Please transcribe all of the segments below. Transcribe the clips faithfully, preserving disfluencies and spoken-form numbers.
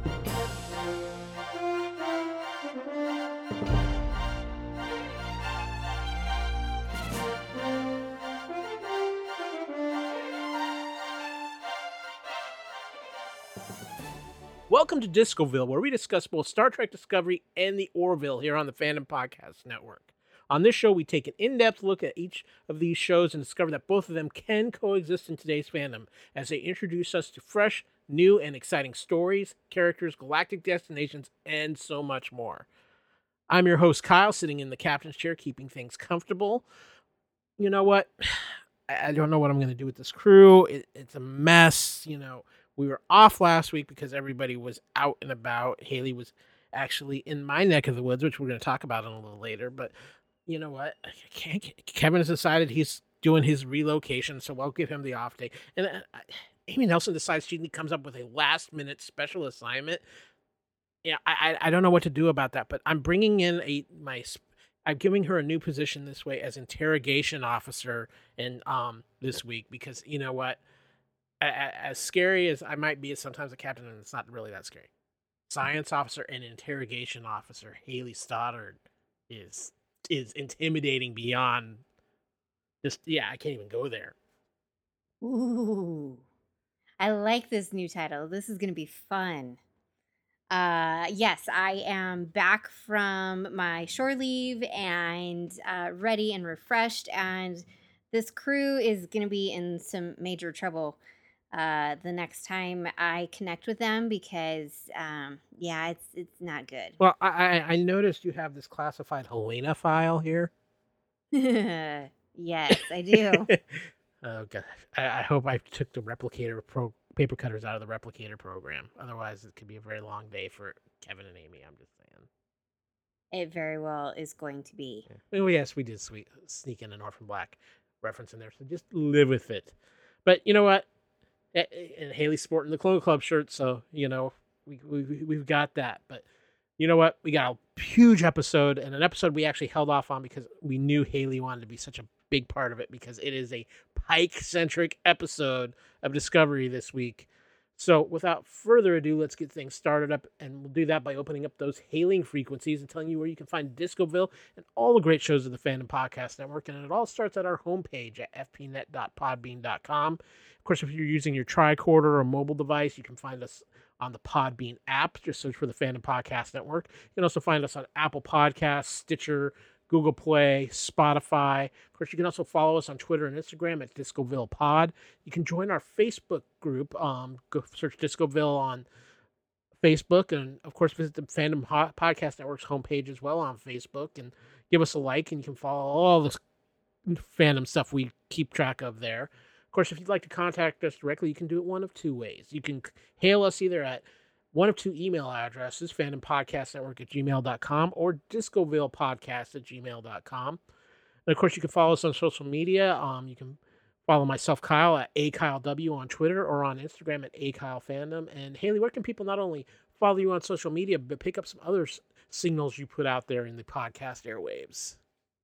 Welcome to Discoville, where we discuss both Star Trek Discovery and the Orville here on the Fandom Podcast Network. On this show, we take an in-depth look at each of these shows and discover that both of them can coexist in today's fandom as they introduce us to fresh, new, and exciting stories, characters, galactic destinations, and so much more. I'm your host, Kyle, sitting in the captain's chair, keeping things comfortable. You know what? I don't know what I'm going to do with this crew. It, it's a mess, you know. We were off last week because everybody was out and about. Haley was actually in my neck of the woods, which we're going to talk about in a little later. But you know what? I can't, Kevin has decided he's doing his relocation, so we'll give him the off day. And uh, Amy Nelson decides she comes up with a last-minute special assignment. Yeah, I, I I don't know what to do about that. But I'm bringing in a my I'm giving her a new position this way as interrogation officer, and um this week because you know what. As scary as I might be as sometimes a captain, and it's not really that scary. Science officer and interrogation officer Haley Stoddard is is intimidating beyond just yeah, I can't even go there. Ooh. I like this new title. This is going to be fun. Uh yes, I am back from my shore leave and uh, ready and refreshed, and this crew is going to be in some major trouble uh the next time I connect with them because um yeah it's it's not good. Well, I I, I noticed you have this classified Helena file here. Yes, I do. Oh god, I, I hope I took the replicator pro paper cutters out of the replicator program. Otherwise, it could be a very long day for Kevin and Amy. I'm just saying. It very well is going to be. Yeah. Oh yes, we did sweet, sneak in an Orphan Black reference in there, so just live with it. But you know what? And Haley's sporting the Clone Club shirt, so you know we, we we've got that. But you know what? We got a huge episode, and an episode we actually held off on because we knew Haley wanted to be such a big part of it because it is a Pike-centric episode of Discovery this week. So without further ado, let's get things started up, and we'll do that by opening up those hailing frequencies and telling you where you can find Discoville and all the great shows of the Fandom Podcast Network. And it all starts at our homepage at f p net dot podbean dot com. Of course, if you're using your tricorder or mobile device, you can find us on the Podbean app. Just search for the Fandom Podcast Network. You can also find us on Apple Podcasts, Stitcher, Google Play, Spotify. Of course, you can also follow us on Twitter and Instagram at Discoville Pod. You can join our Facebook group. Um, go search Discoville on Facebook. And, of course, visit the Fandom Podcast Network's homepage as well on Facebook. And give us a like, and you can follow all this fandom stuff we keep track of there. Of course, if you'd like to contact us directly, you can do it one of two ways. You can hail us either at one of two email addresses, fandompodcastnetwork at gmail dot com or discovillepodcast at gmail dot com. And, of course, you can follow us on social media. Um, you can follow myself, Kyle, at A Kyle W on Twitter or on Instagram at A Kyle Fandom. And, Haley, where can people not only follow you on social media, but pick up some other s- signals you put out there in the podcast airwaves?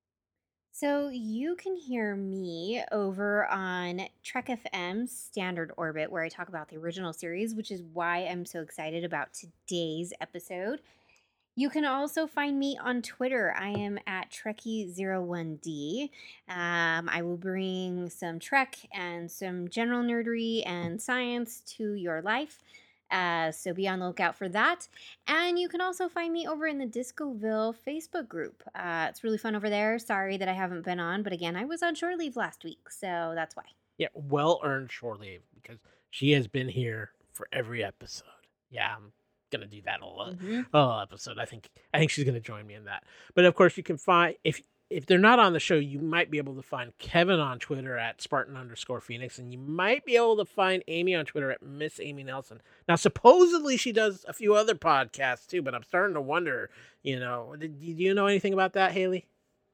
So you can hear me over on Trek F M's Standard Orbit, where I talk about the original series, which is why I'm so excited about today's episode. You can also find me on Twitter. I am at Trekkie zero one D. Um, I will bring some Trek and some general nerdery and science to your life. Uh, so be on the lookout for that. And you can also find me over in the Discoville Facebook group. Uh, it's really fun over there. Sorry that I haven't been on, but again, I was on shore leave last week, so that's why. Yeah, well-earned shore leave because she has been here for every episode. Yeah, I'm gonna do that a lot. Mm-hmm. Oh, episode. I think I think she's gonna join me in that. But of course, you can find if if they're not on the show, you might be able to find Kevin on Twitter at Spartan underscore Phoenix, and you might be able to find Amy on Twitter at Miss Amy Nelson. Now, supposedly she does a few other podcasts too, but I'm starting to wonder. You know, did, do you know anything about that, Haley?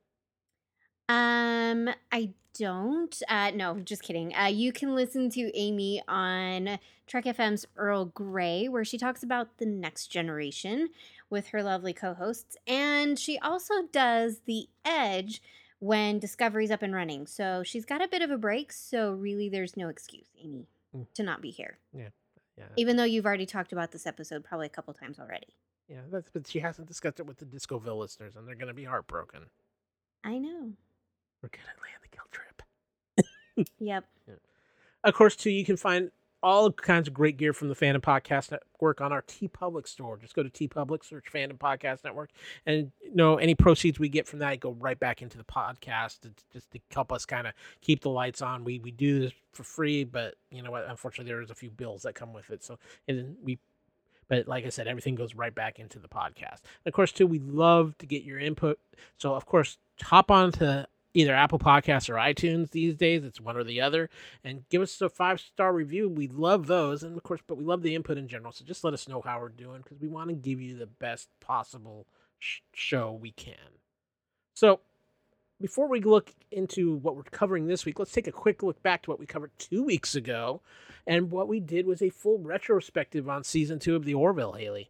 Um, I don't. Uh, no, just kidding. Uh, you can listen to Amy on Trek F M's Earl Grey, where she talks about the next generation with her lovely co-hosts. And she also does The Edge when Discovery's up and running. So she's got a bit of a break. So really, there's no excuse, Amy, mm. to not be here. Yeah. Yeah, Even though you've already talked about this episode probably a couple times already. yeah. That's but she hasn't discussed it with the Discoville listeners, and they're gonna be heartbroken. I know. We're gonna land the guilt trip. Yep. Yeah. Of course, too, you can find all kinds of great gear from the Fandom Podcast Network on our TeePublic store. Just go to TeePublic, search Fandom Podcast Network, and you know any proceeds we get from that go right back into the podcast to, just to help us kind of keep the lights on. We we do this for free, but you know what? Unfortunately, there's a few bills that come with it. So and then we. But like I said, everything goes right back into the podcast. And of course, too, we love to get your input. So, of course, hop on to either Apple Podcasts or iTunes these days. It's one or the other. And give us a five-star review. We love those. And, of course, but we love the input in general. So just let us know how we're doing because we want to give you the best possible sh- show we can. So before we look into what we're covering this week, let's take a quick look back to what we covered two weeks ago. And what we did was a full retrospective on season two of The Orville, Haley.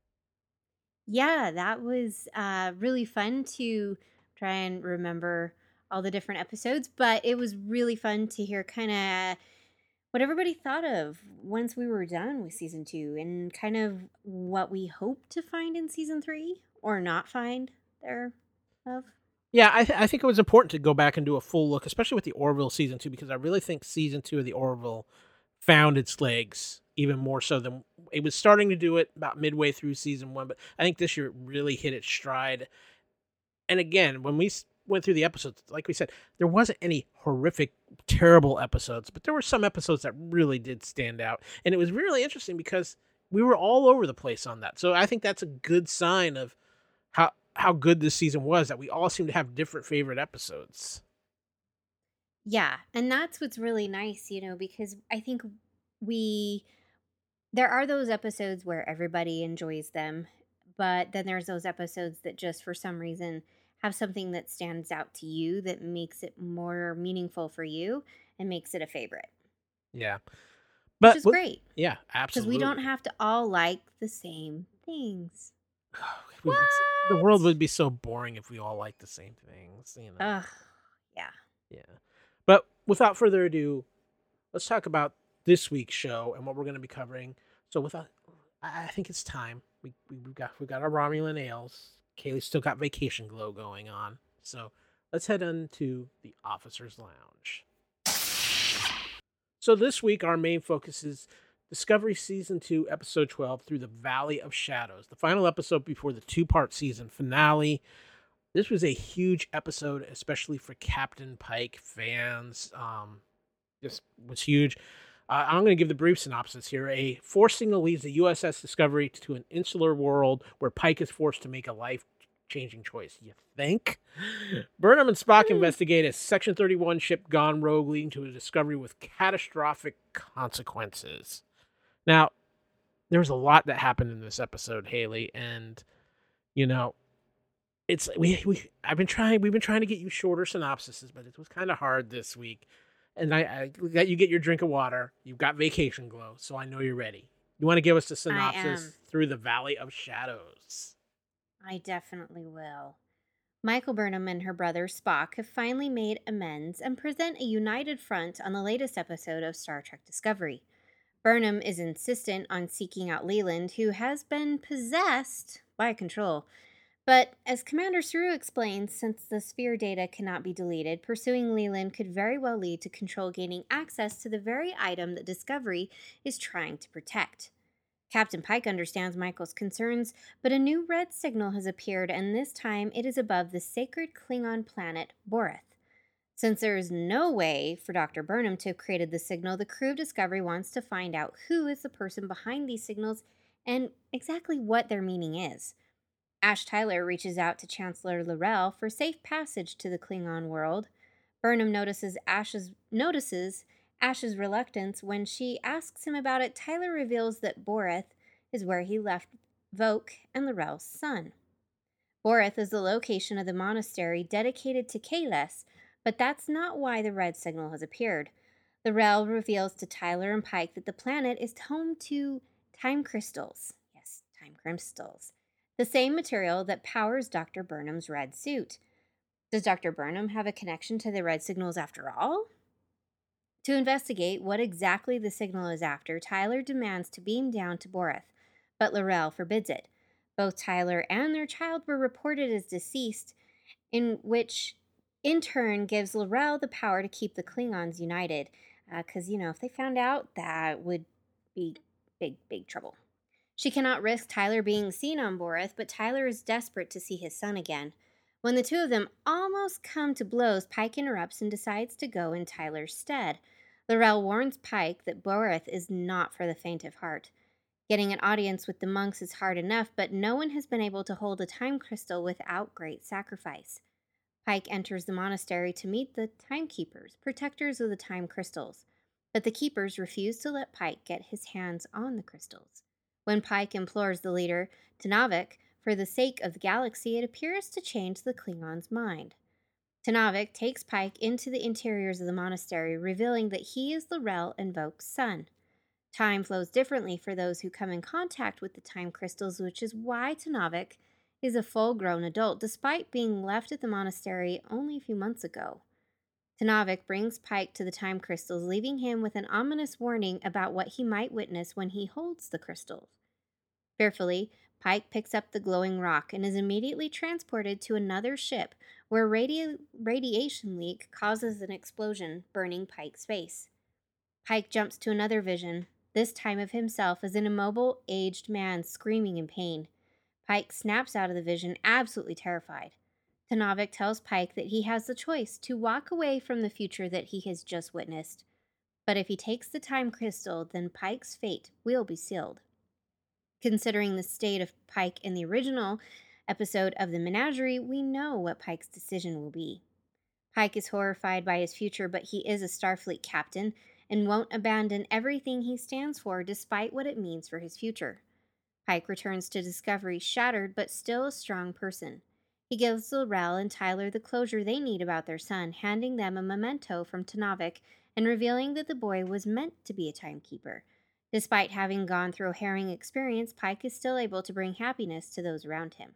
Yeah, that was uh, really fun to try and remember all the different episodes, but it was really fun to hear kind of what everybody thought of once we were done with season two and kind of what we hope to find in season three or not find there of. Yeah, I, th- I think it was important to go back and do a full look, especially with The Orville season two, because I really think season two of The Orville found its legs even more so than it was starting to do it about midway through season one. But I think this year it really hit its stride. And again, when we went through the episodes, like we said, there wasn't any horrific, terrible episodes, but there were some episodes that really did stand out. And it was really interesting because we were all over the place on that. So I think that's a good sign of how how good this season was, that we all seem to have different favorite episodes. Yeah, and that's what's really nice, you know, because I think we there are those episodes where everybody enjoys them, but then there's those episodes that just for some reason have something that stands out to you that makes it more meaningful for you and makes it a favorite, Yeah. which But is with, great yeah, because we absolutely. don't have to all like the same things. We would- the world What? would be so boring if we all liked the same things, you know. Ugh, yeah. Yeah. But without further ado, let's talk about this week's show and what we're going to be covering. So without, I I think it's time. We, we we've got we got our Romulan ales. Kaylee's still got vacation glow going on. So let's head into the officers' lounge. So this week our main focus is Discovery season two, episode twelve, Through the Valley of Shadows, the final episode before the two-part season finale. This was a huge episode, especially for Captain Pike fans. Um, this was huge. Uh, I'm going to give the brief synopsis here. A force signal leads the U S S Discovery to an insular world where Pike is forced to make a life-changing choice. You think? Burnham and Spock investigate a Section thirty-one ship gone rogue, leading to a discovery with catastrophic consequences. Now, there was a lot that happened in this episode, Haley, and you know, it's we we I've been trying we've been trying to get you shorter synopsises, but it was kind of hard this week. And I, I let you get your drink of water. You've got vacation glow, so I know you're ready. You want to give us the synopsis am. Through the Valley of Shadows? I definitely will. Michael Burnham and her brother Spock have finally made amends and present a united front on the latest episode of Star Trek Discovery. Burnham is insistent on seeking out Leland, who has been possessed by Control. But as Commander Saru explains, since the sphere data cannot be deleted, pursuing Leland could very well lead to Control gaining access to the very item that Discovery is trying to protect. Captain Pike understands Michael's concerns, but a new red signal has appeared, and this time it is above the sacred Klingon planet Boreth. Since there is no way for Doctor Burnham to have created the signal, the crew of Discovery wants to find out who is the person behind these signals and exactly what their meaning is. Ash Tyler reaches out to Chancellor L'Rell for safe passage to the Klingon world. Burnham notices Ash's notices Ash's reluctance when she asks him about it. Tyler reveals that Boreth is where he left Voq and L'Rell's son. Boreth is the location of the monastery dedicated to Kahless, but that's not why the red signal has appeared. L'Rell reveals to Tyler and Pike that the planet is home to time crystals. Yes, time crystals. The same material that powers Doctor Burnham's red suit. Does Doctor Burnham have a connection to the red signals after all? To investigate what exactly the signal is after, Tyler demands to beam down to Boreth, but Laurel forbids it. Both Tyler and their child were reported as deceased, in which in turn gives Laurel the power to keep the Klingons united. Because, you know, if they found out, that would be big, big trouble. She cannot risk Tyler being seen on Boreth, but Tyler is desperate to see his son again. When the two of them almost come to blows, Pike interrupts and decides to go in Tyler's stead. Laurel warns Pike that Boreth is not for the faint of heart. Getting an audience with the monks is hard enough, but no one has been able to hold a time crystal without great sacrifice. Pike enters the monastery to meet the timekeepers, protectors of the time crystals, but the keepers refuse to let Pike get his hands on the crystals. When Pike implores the leader, Tenavik, for the sake of the galaxy, it appears to change the Klingon's mind. Tenavik takes Pike into the interiors of the monastery, revealing that he is Laurel and Vok's son. Time flows differently for those who come in contact with the time crystals, which is why Tenavik is a full-grown adult, despite being left at the monastery only a few months ago. Tenavik brings Pike to the time crystals, leaving him with an ominous warning about what he might witness when he holds the crystals. Fearfully, Pike picks up the glowing rock and is immediately transported to another ship where radi- radiation leak causes an explosion, burning Pike's face. Pike jumps to another vision, this time of himself as an immobile, aged man screaming in pain. Pike snaps out of the vision, absolutely terrified. Tenavik tells Pike that he has the choice to walk away from the future that he has just witnessed. But if he takes the time crystal, then Pike's fate will be sealed. Considering the state of Pike in the original episode of the Menagerie, we know what Pike's decision will be. Pike is horrified by his future, but he is a Starfleet captain and won't abandon everything he stands for despite what it means for his future. Pike returns to Discovery shattered but still a strong person. He gives Laurel and Tyler the closure they need about their son, handing them a memento from Tenavik and revealing that the boy was meant to be a timekeeper. Despite having gone through a harrowing experience, Pike is still able to bring happiness to those around him.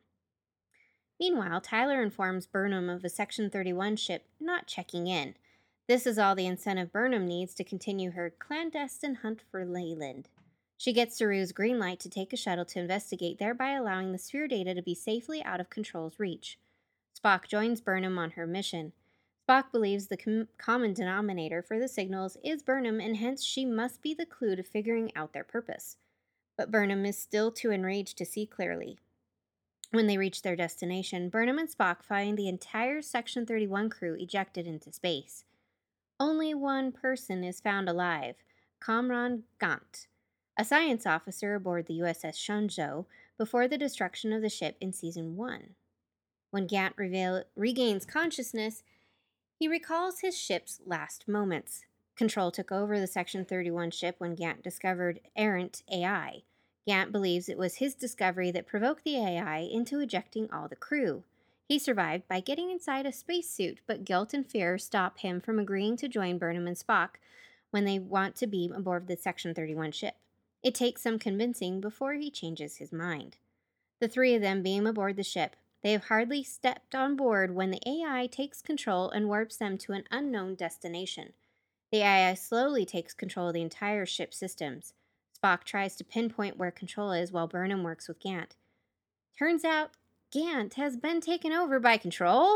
Meanwhile, Tyler informs Burnham of a Section thirty-one ship not checking in. This is all the incentive Burnham needs to continue her clandestine hunt for Leyland. She gets Saru's green light to take a shuttle to investigate, thereby allowing the sphere data to be safely out of Control's reach. Spock joins Burnham on her mission. Spock believes the com- common denominator for the signals is Burnham, and hence she must be the clue to figuring out their purpose. But Burnham is still too enraged to see clearly. When they reach their destination, Burnham and Spock find the entire Section thirty-one crew ejected into space. Only one person is found alive, Kamran Gant, a science officer aboard the U S S Shenzhou before the destruction of the ship in Season one. When Gant reveal- regains consciousness, he recalls his ship's last moments. Control took over the Section thirty-one ship when Gant discovered errant A I. Gant believes it was his discovery that provoked the A I into ejecting all the crew. He survived by getting inside a spacesuit, but guilt and fear stop him from agreeing to join Burnham and Spock when they want to beam aboard the Section thirty-one ship. It takes some convincing before he changes his mind. The three of them beam aboard the ship. They have hardly stepped on board when the A I takes control and warps them to an unknown destination. The A I slowly takes control of the entire ship's systems. Spock tries to pinpoint where Control is while Burnham works with Gant. Turns out, Gant has been taken over by Control.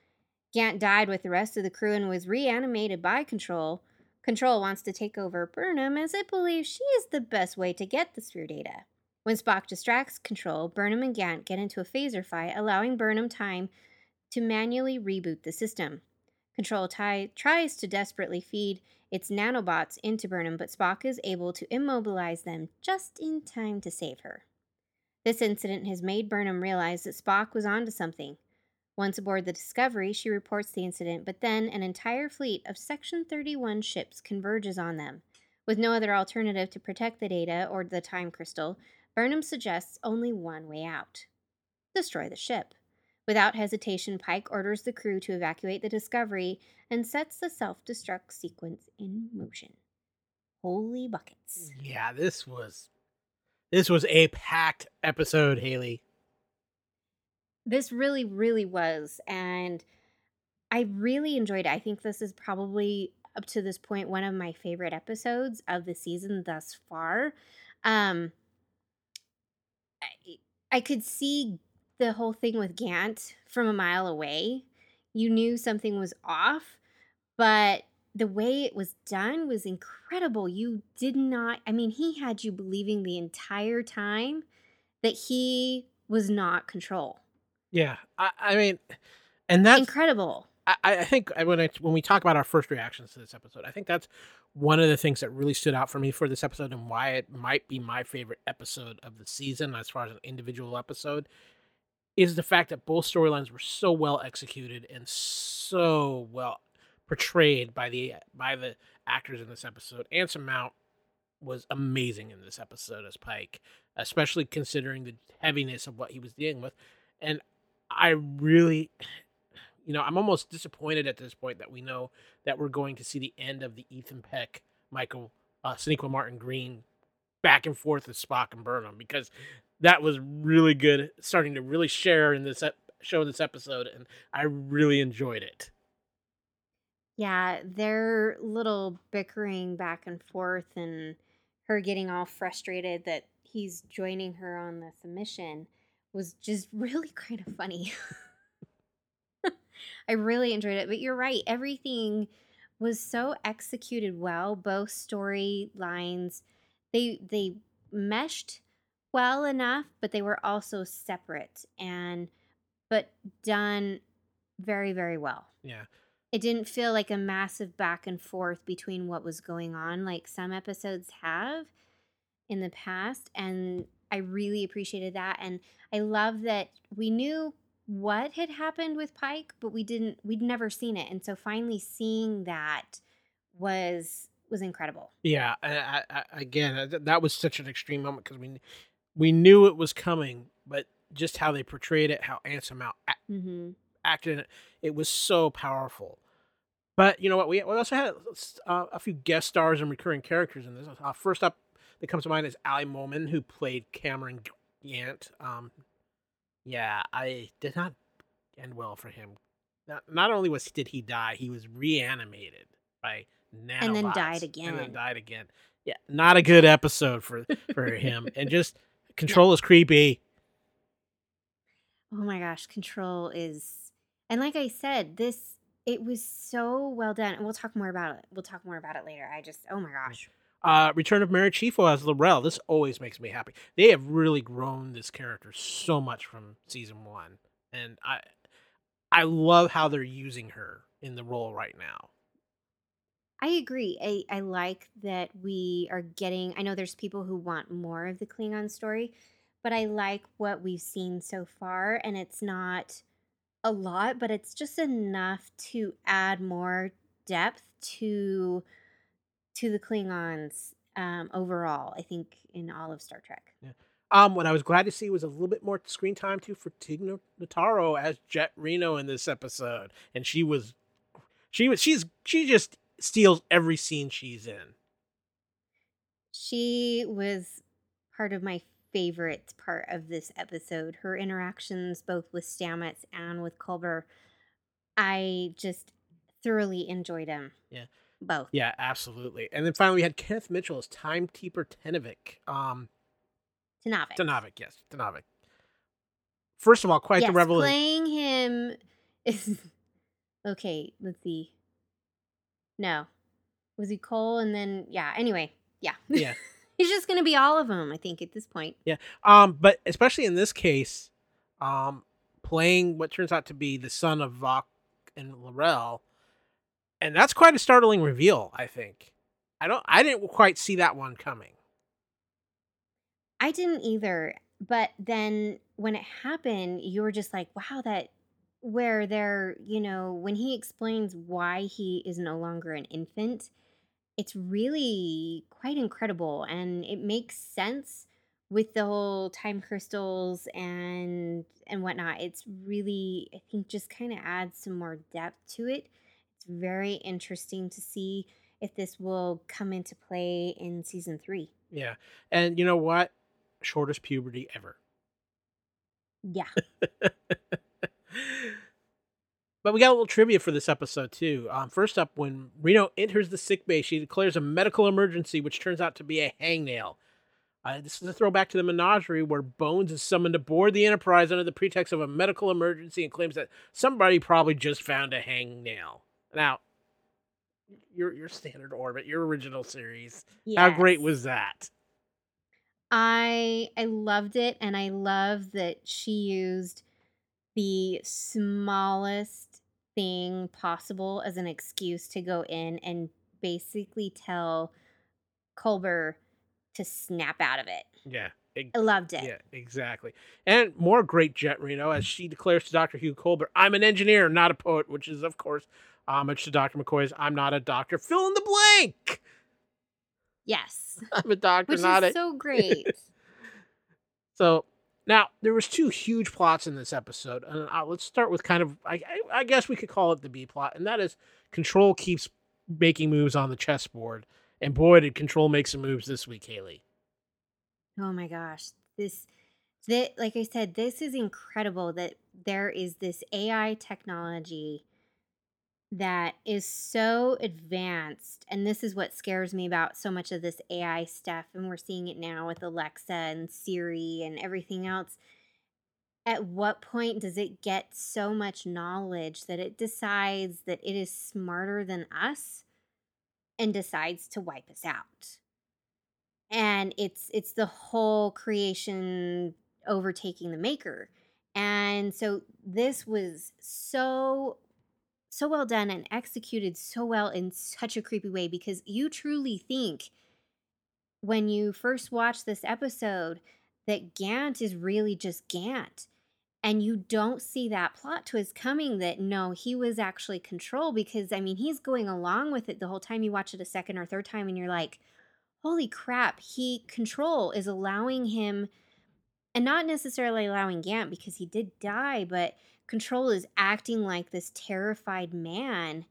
Gant died with the rest of the crew and was reanimated by Control. Control wants to take over Burnham as it believes she is the best way to get the sphere data. When Spock distracts Control, Burnham and Gant get into a phaser fight, allowing Burnham time to manually reboot the system. Control t- tries to desperately feed its nanobots into Burnham, but Spock is able to immobilize them just in time to save her. This incident has made Burnham realize that Spock was onto something. Once aboard the Discovery, she reports the incident, but then an entire fleet of Section thirty-one ships converges on them. With no other alternative to protect the data or the time crystal, Burnham suggests only one way out: destroy the ship. Without hesitation, Pike orders the crew to evacuate the Discovery and sets the self-destruct sequence in motion. Holy buckets. Yeah, this was this was a packed episode, Haley. This really, really was, and I really enjoyed it. I think this is probably up to this point, one of my favorite episodes of the season thus far. Um, I, I could see the whole thing with Gant from a mile away. You knew something was off, but the way it was done was incredible. You did not, I mean, he had you believing the entire time that he was not control. Yeah, I, I mean, and that's Incredible. I, I think I- when I when we talk about our first reactions to this episode, I think that's one of the things that really stood out for me for this episode and why it might be my favorite episode of the season as far as an individual episode is the fact that both storylines were so well executed and so well portrayed by the by the actors in this episode. Anson Mount was amazing in this episode as Pike, especially considering the heaviness of what he was dealing with. And I really, you know, I'm almost disappointed at this point that we know that we're going to see the end of the Ethan Peck, Michael, uh, Sonequa Martin Green back and forth with Spock and Burnham, because that was really good, starting to really share in this ep- show this episode, and I really enjoyed it. Yeah, their little bickering back and forth and her getting all frustrated that he's joining her on this mission was just really kind of funny. I really enjoyed it. But you're right, everything was so executed well. Both storylines, they they meshed well enough, but they were also separate and but done very, very well. Yeah. It didn't feel like a massive back and forth between what was going on like some episodes have in the past, and I really appreciated that. And I love that we knew what had happened with Pike, but we didn't we'd never seen it. And so finally seeing that was was incredible. Yeah, I, I, I- again, uh, th- that was such an extreme moment because we we knew it was coming, but just how they portrayed it, how Anson Mount a- Mhm. acted in it, it was so powerful. But you know what? We, we also had uh, a few guest stars and recurring characters in this. Uh, first up that comes to mind is Ali Moman, who played Cameron Gant. Um, yeah, I did not end well for him. Not, not only was did he die, he was reanimated by nanobots And then died and then again. died again. Yeah, not a good episode for for him. And just No. Control is creepy. Oh my gosh, Control is, and like I said, this it was so well done. And we'll talk more about it. We'll talk more about it later. I just, oh my gosh. Uh, Return of Mary Chieffo as Laurel. This always makes me happy. They have really grown this character so much from season one, and I I love how they're using her in the role right now. I agree. I, I like that we are getting, I know there's people who want more of the Klingon story, but I like what we've seen so far. And it's not a lot, but it's just enough to add more depth to to the Klingons um, overall, I think, in all of Star Trek. Yeah. Um, what I was glad to see was a little bit more screen time too for Tig Notaro as Jet Reno in this episode, and she was, she was, she's she just steals every scene she's in. She was part of my favorite part of this episode. Her interactions both with Stamets and with Culber, I just thoroughly enjoyed them. Yeah. Both. Yeah, absolutely. And then finally, we had Kenneth Mitchell as Timekeeper Tenavik. Um, Tanavik. Tanavik, yes, Tanavik. First of all, quite yes, the revelation. playing him is okay. Let's see. No, was he Cole? And then yeah. Anyway, yeah. Yeah. He's just gonna be all of them, I think, at this point. Yeah. Um, but especially in this case, um, playing what turns out to be the son of Vok and Laurel, and that's quite a startling reveal, I think. I don't I didn't quite see that one coming. I didn't either. But then when it happened, you were just like, wow, that where they're, you know, when he explains why he is no longer an infant, it's really quite incredible. And it makes sense with the whole time crystals and and whatnot. It's really, I think, just kind of adds some more depth to it. It's very interesting to see if this will come into play in season three. Yeah. And you know what? Shortest puberty ever. Yeah. But we got a little trivia for this episode too. Um, first up, when Reno enters the sick bay, she declares a medical emergency, which turns out to be a hangnail. Uh, this is a throwback to the menagerie where Bones is summoned aboard the Enterprise under the pretext of a medical emergency and claims that somebody probably just found a hangnail. Now, your your standard orbit, your original series, how great Yes. was that? I I loved it, and I love that she used the smallest thing possible as an excuse to go in and basically tell Culber to snap out of it. Yeah, ex- I loved it. yeah, exactly. And more great Jet Reno as she declares to Doctor Hugh Colbert, "I'm an engineer, not a poet," which is, of course, homage to Doctor McCoy's "I'm not a doctor." Fill in the blank. Yes. I'm a doctor, Which not is a. so great. So now there was two huge plots in this episode, and uh, let's start with kind of I, I I guess we could call it the B plot, and that is Control keeps making moves on the chessboard, and boy did Control make some moves this week, Haley. Oh my gosh. This that like I said, this is incredible that there is this A I technology that is so advanced, and this is what scares me about so much of this A I stuff, and we're seeing it now with Alexa and Siri and everything else. At what point does it get so much knowledge that it decides that it is smarter than us and decides to wipe us out? And it's it's the whole creation overtaking the maker. And so this was so so well done and executed so well in such a creepy way, because you truly think when you first watch this episode that Gant is really just Gant, and you don't see that plot twist coming that no, he was actually Control, because I mean he's going along with it the whole time. You watch it a second or third time and you're like, holy crap, he Control is allowing him, and not necessarily allowing Gant because he did die, but Control is acting like this terrified man,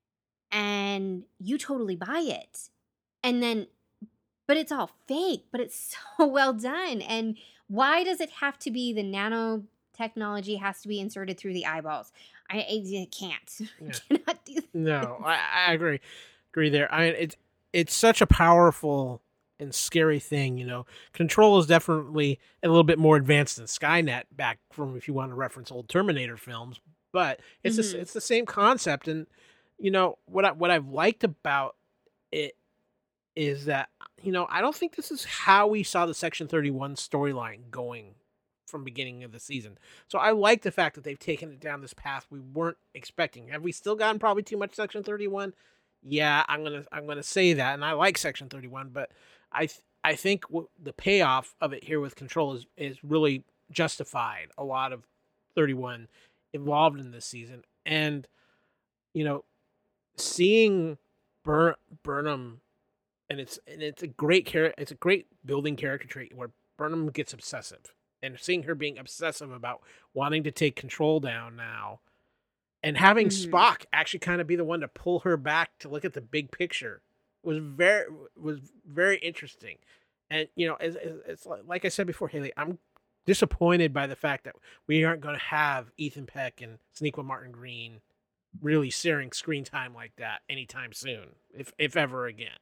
and you totally buy it. And then, but it's all fake, but it's so well done. And why does it have to be the nanotechnology has to be inserted through the eyeballs? I, I can't. I Yeah. cannot do No, this. I, I agree. Agree there. I mean, it's it's such a powerful and scary thing. You know, Control is definitely a little bit more advanced than Skynet. Back from if you want to reference old Terminator films, but it's this, Hmm. it's the same concept. And you know what I, what I've liked about it is that you know I don't think this is how we saw the Section thirty-one storyline going from beginning of the season. So I like the fact that they've taken it down this path we weren't expecting. Have we still gotten probably too much Section thirty-one? Yeah, I'm gonna I'm gonna say that, and I like Section thirty-one, but I th- I think w- the payoff of it here with Control is is really justified. A lot of thirty-one involved in this season, and you know, seeing Bur- Burnham, and it's and it's a great character. It's a great building character trait where Burnham gets obsessive, and seeing her being obsessive about wanting to take Control down now, and having Hmm. Spock actually kind of be the one to pull her back to look at the big picture was very was very interesting. And you know, it's, it's like, like I said before, Haley, I'm disappointed by the fact that we aren't going to have Ethan Peck and Sonequa Martin Green really sharing screen time like that anytime soon, if if ever again.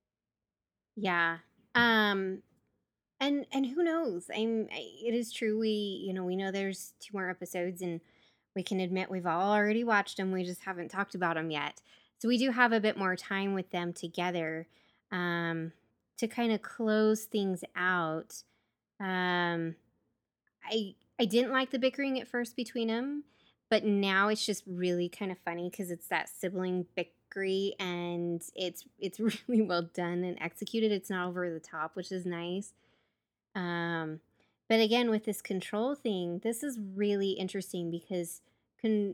Yeah. Um and and who knows? I'm I- it is true, we, you know, we know there's two more episodes, and we can admit we've all already watched them. We just haven't talked about them yet. So we do have a bit more time with them together, um to kind of close things out. Um I I didn't like the bickering at first between them, but now it's just really kind of funny because it's that sibling bickery, and it's it's really well done and executed. It's not over the top, which is nice. Um, but again, with this Control thing, this is really interesting because con-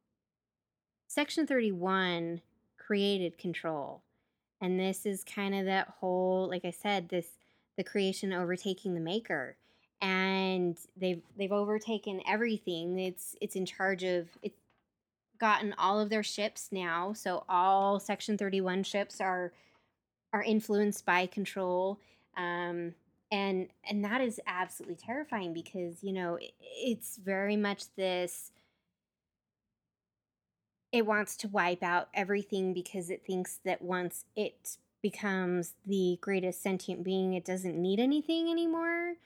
Section thirty-one created Control. And this is kind of that whole, like I said, this the creation overtaking the maker. And they've they've overtaken everything. It's it's in charge of it's gotten all of their ships now. So all Section thirty-one ships are are influenced by Control. Um and and that is absolutely terrifying because, you know, it, it's very much this it wants to wipe out everything because it thinks that once it becomes the greatest sentient being, it doesn't need anything anymore.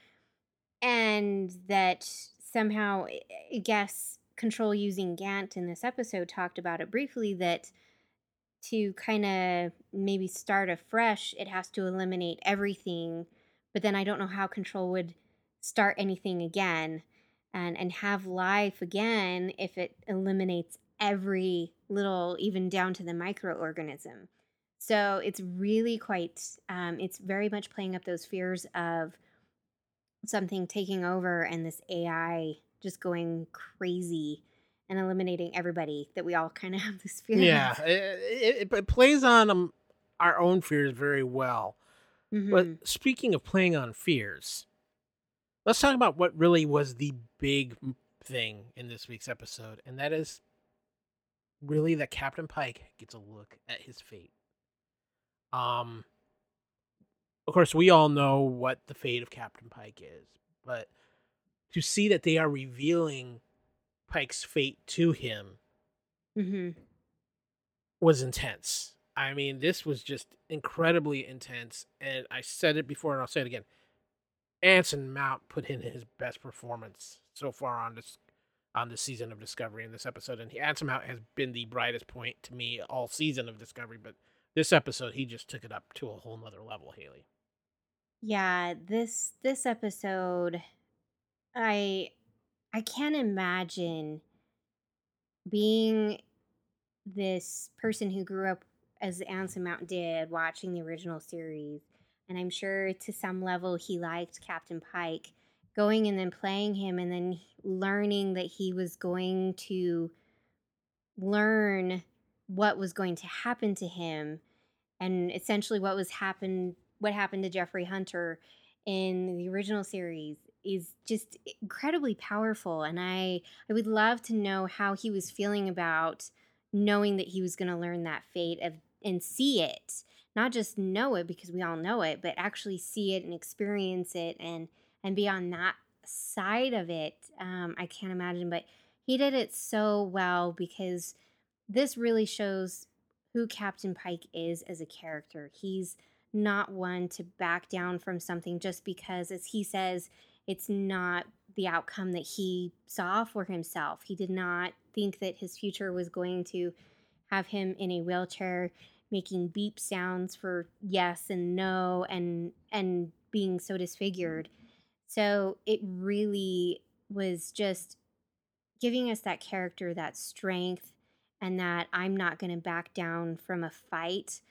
And that somehow, I I guess, Control using Gant in this episode talked about it briefly that to kind of maybe start afresh, it has to eliminate everything. But then I don't know how Control would start anything again and and have life again if it eliminates every little, even down to the microorganism. So it's really quite, um, it's very much playing up those fears of something taking over and this A I just going crazy and eliminating everybody that we all kind of have this fear Yeah, of. it, it, it plays on um, our own fears very well. But Hmm. speaking of playing on fears, let's talk about what really was the big m- thing in this week's episode, and that is really that Captain Pike gets a look at his fate. Um, of course, we all know what the fate of Captain Pike is, but to see that they are revealing Pike's fate to him Hmm. was intense. I mean, this was just incredibly intense, and I said it before, and I'll say it again. Anson Mount put in his best performance so far on this on this season of Discovery in this episode, and he, Anson Mount has been the brightest point to me all season of Discovery. But this episode, he just took it up to a whole nother level. Haley. Yeah, this this episode, I I can't imagine being this person who grew up as Anson Mount did, watching the original series, and I'm sure to some level he liked Captain Pike, going and then playing him and then learning that he was going to learn what was going to happen to him and essentially what was happened what happened to Jeffrey Hunter in the original series is just incredibly powerful, and I I would love to know how he was feeling about knowing that he was going to learn that fate of and see it. Not just know it because we all know it, but actually see it and experience it and and be on that side of it. Um, I can't imagine, but he did it so well because this really shows who Captain Pike is as a character. He's not one to back down from something just because, as he says, it's not the outcome that he saw for himself. He did not think that his future was going to have him in a wheelchair making beep sounds for yes and no and and being so disfigured. So it really was just giving us that character, that strength, and that I'm not going to back down from a fight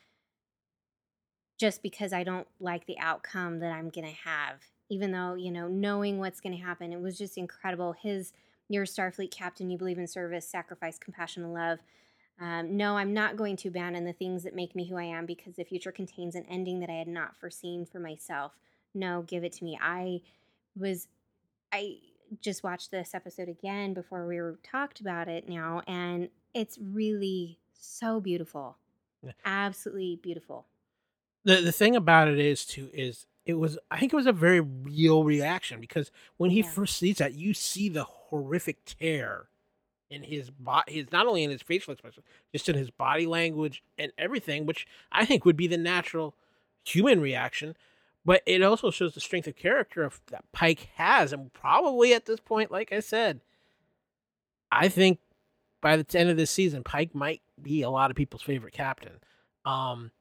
just because I don't like the outcome that I'm going to have. Even though, you know, knowing what's going to happen, it was just incredible. His, you're a Starfleet captain, you believe in service, sacrifice, compassion, and love. Um, no, I'm not going to abandon the things that make me who I am because the future contains an ending that I had not foreseen for myself. No, give it to me. I was I just watched this episode again before we were talked about it now, and it's really so beautiful. Yeah. Absolutely beautiful. The the thing about it is too is it was I think it was a very real reaction because when he Yeah. first sees that, you see the horrific tear in his body, his not only in his facial expression, just in his body language and everything, which I think would be the natural human reaction. But it also shows the strength of character of, that Pike has, and probably at this point, like I said, I think by the end of this season, Pike might be a lot of people's favorite captain. Um,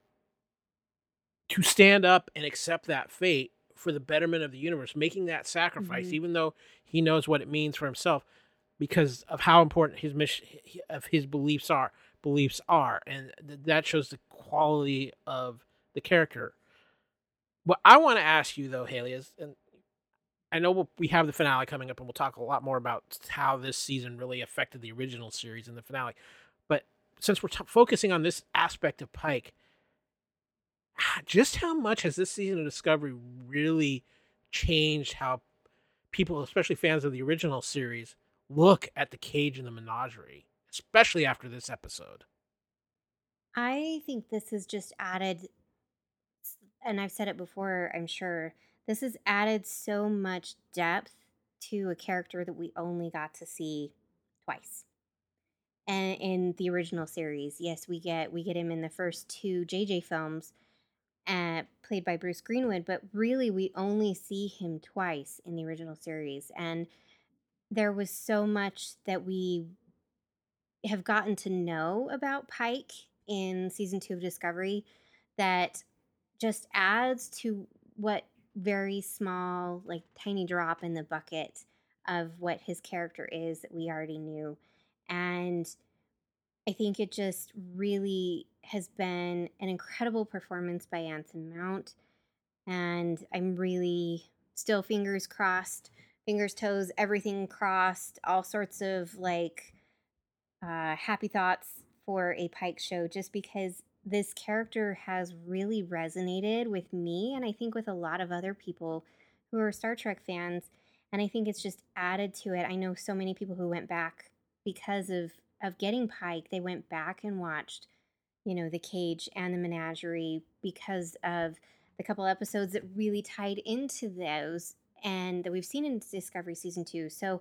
to stand up and accept that fate for the betterment of the universe, making that sacrifice, Hmm. even though he knows what it means for himself, because of how important his mission of his beliefs are beliefs are, and th- that shows the quality of the character. What I want to ask you though, Haley, is, and I know we'll, we have the finale coming up, and we'll talk a lot more about how this season really affected the original series in the finale. But since we're t- focusing on this aspect of Pike, just how much has this season of Discovery really changed how people, especially fans of the original series, look at the cage and the menagerie, especially after this episode? I think this has just added, and I've said it before, I'm sure, this has added so much depth to a character that we only got to see twice. and in the original series. Yes, we get we get him in the first two J J films, uh, played by Bruce Greenwood, but really we only see him twice in the original series. And there was so much that we have gotten to know about Pike in season two of Discovery that just adds to what very small, like tiny drop in the bucket of what his character is that we already knew. And I think it just really has been an incredible performance by Anson Mount. And I'm really still fingers crossed, fingers, toes, everything crossed, all sorts of like uh, happy thoughts for a Pike show just because this character has really resonated with me and I think with a lot of other people who are Star Trek fans. And I think it's just added to it. I know so many people who went back because of of getting Pike, they went back and watched, you know, The Cage and The Menagerie because of the couple episodes that really tied into those and that we've seen in Discovery season two. So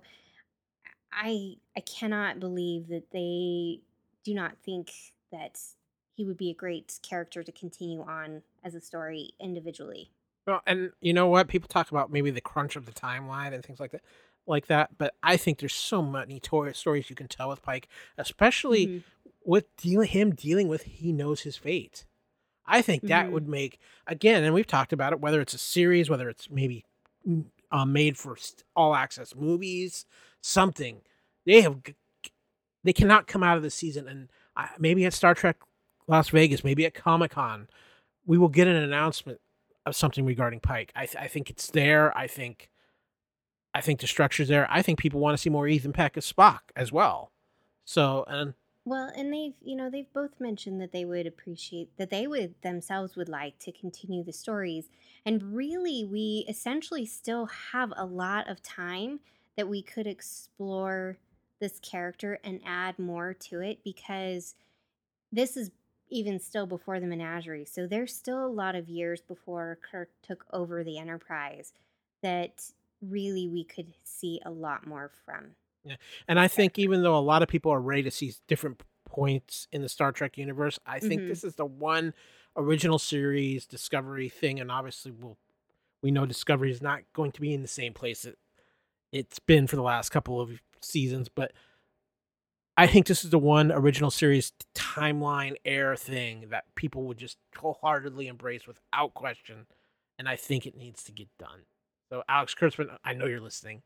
I I cannot believe that they do not think that he would be a great character to continue on as a story individually. Well, and you know what? People talk about maybe the crunch of the timeline and things like that, like that. But I think there's so many to- stories you can tell with Pike, especially Mhm. with dealing him dealing with he knows his fate. I think that Mhm. would make again, and we've talked about it. Whether it's a series, whether it's maybe mm, uh, made for st- all access movies, something they have g- they cannot come out of the season and uh, maybe at Star Trek Las Vegas, maybe at Comic Con, we will get an announcement of something regarding Pike. I, th- I think it's there. I think I think the structure's there. I think people want to see more Ethan Peck as Spock as well. So and Well, and they've, you know, they've both mentioned that they would appreciate that they would themselves would like to continue the stories. And really, we essentially still have a lot of time that we could explore this character and add more to it because this is even still before the menagerie. So there's still a lot of years before Kirk took over the Enterprise that really we could see a lot more from yeah, and I this think character. even though a lot of people are ready to see different points in the Star Trek universe, I think Hmm. this is the one original series Discovery thing, and obviously we'll we know Discovery is not going to be in the same place it, it's been for the last couple of seasons, but I think this is the one original series timeline air thing that people would just wholeheartedly embrace without question, and I think it needs to get done. So, Alex Kurtzman, I know you're listening.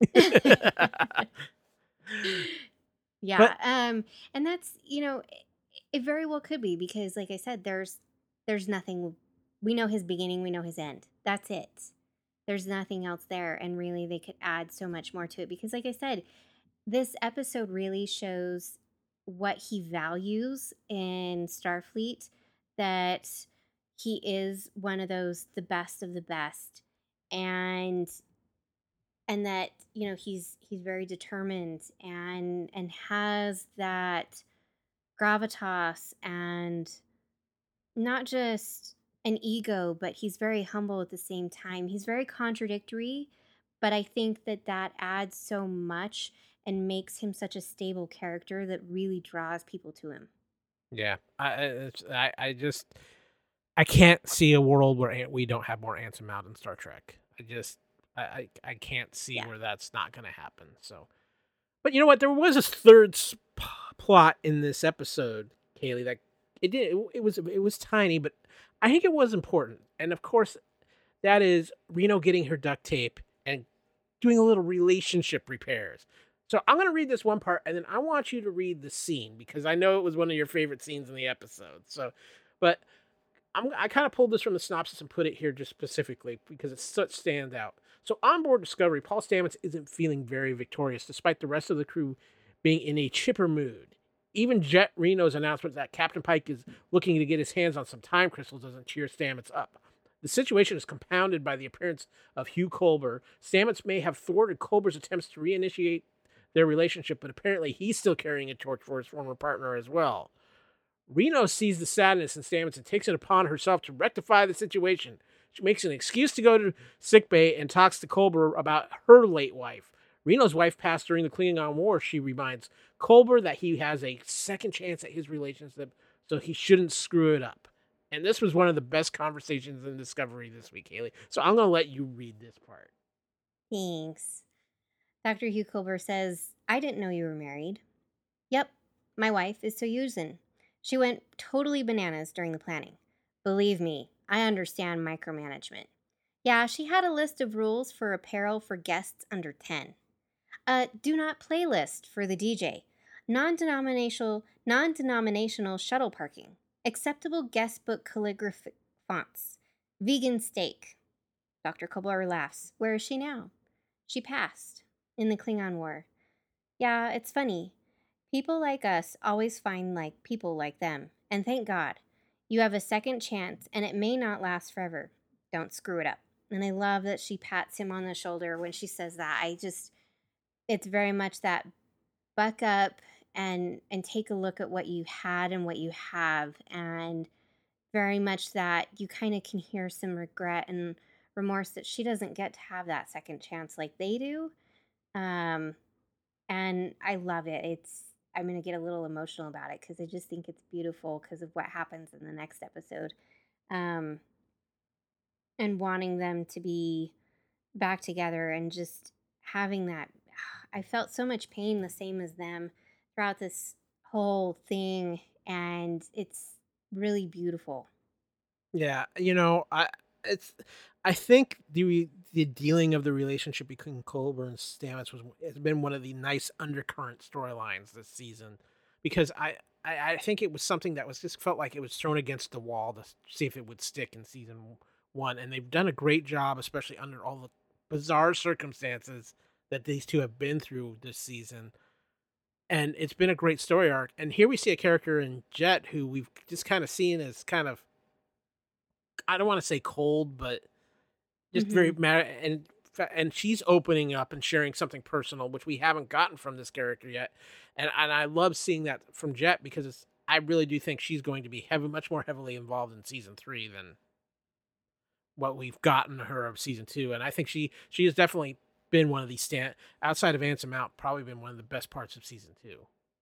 Yeah, But um, and that's, you know, it, it very well could be because like I said, there's there's nothing we know his beginning, we know his end. That's it. There's nothing else there and really they could add so much more to it because like I said, this episode really shows what he values in Starfleet that he is one of those the best of the best and and that you know he's he's very determined and and has that gravitas and not just an ego but he's very humble at the same time. He's very contradictory, but I think that that adds so much and makes him such a stable character that really draws people to him. yeah, I I it's I I just I can't see a world where Ant we don't have more Anson Mount in Star Trek. I just I I, I can't see Yeah. where that's not going to happen. So, but you know what? There was a third s- p- plot in this episode, Kaylee. That it did. It, it was it was tiny, but I think it was important. And of course, that is Reno getting her duct tape and doing a little relationship repairs. So I'm going to read this one part, and then I want you to read the scene because I know it was one of your favorite scenes in the episode. So, but I'm, I kind of pulled this from the synopsis and put it here just specifically because it's such standout. So on board Discovery, Paul Stamets isn't feeling very victorious, despite the rest of the crew being in a chipper mood. Even Jet Reno's announcement that Captain Pike is looking to get his hands on some time crystals doesn't cheer Stamets up. The situation is compounded by the appearance of Hugh Culber. Stamets may have thwarted Culber's attempts to reinitiate their relationship, but apparently he's still carrying a torch for his former partner as well. Reno sees the sadness in Stamets and takes it upon herself to rectify the situation. She makes an excuse to go to sickbay and talks to Culber about her late wife. Reno's wife passed during the Klingon War. She reminds Culber that he has a second chance at his relationship, so he shouldn't screw it up. And this was one of the best conversations in Discovery this week, Haley. So I'm going to let you read this part. Thanks. Doctor Hugh Culber says, I didn't know you were married. Yep, my wife is Soyuzin. She went totally bananas during the planning. Believe me, I understand micromanagement. Yeah, she had a list of rules for apparel for guests under ten. A do not play list for the D J. Non-denominational, non-denominational shuttle parking. Acceptable guest book calligraphic fonts. Vegan steak. Doctor Culber laughs. Where is she now? She passed. In the Klingon War. Yeah, it's funny. People like us always find like people like them. And thank God. You have a second chance, and it may not last forever. Don't screw it up. And I love that she pats him on the shoulder when she says that. I just, it's very much that buck up and and take a look at what you had and what you have. And very much that you kind of can hear some regret and remorse that she doesn't get to have that second chance like they do. Um, and I love it. It's, I'm going to get a little emotional about it because I just think it's beautiful because of what happens in the next episode. Um, and wanting them to be back together and just having that. I felt so much pain the same as them throughout this whole thing, and it's really beautiful. Yeah, you know, I it's I think the the dealing of the relationship between Culber and Stamets was has been one of the nice undercurrent storylines this season, because I, I I think it was something that was just felt like it was thrown against the wall to see if it would stick in season one, and they've done a great job, especially under all the bizarre circumstances that these two have been through this season. And it's been a great story arc. And here we see a character in Jet who we've just kind of seen as kind of, I don't want to say cold, but just Mhm. very mad. And and she's opening up and sharing something personal, which we haven't gotten from this character yet. And and I love seeing that from Jet because it's, I really do think she's going to be heavy, much more heavily involved in season three than what we've gotten her of season two. And I think she she has definitely been one of these stand outside of Anson Mount, probably been one of the best parts of season two.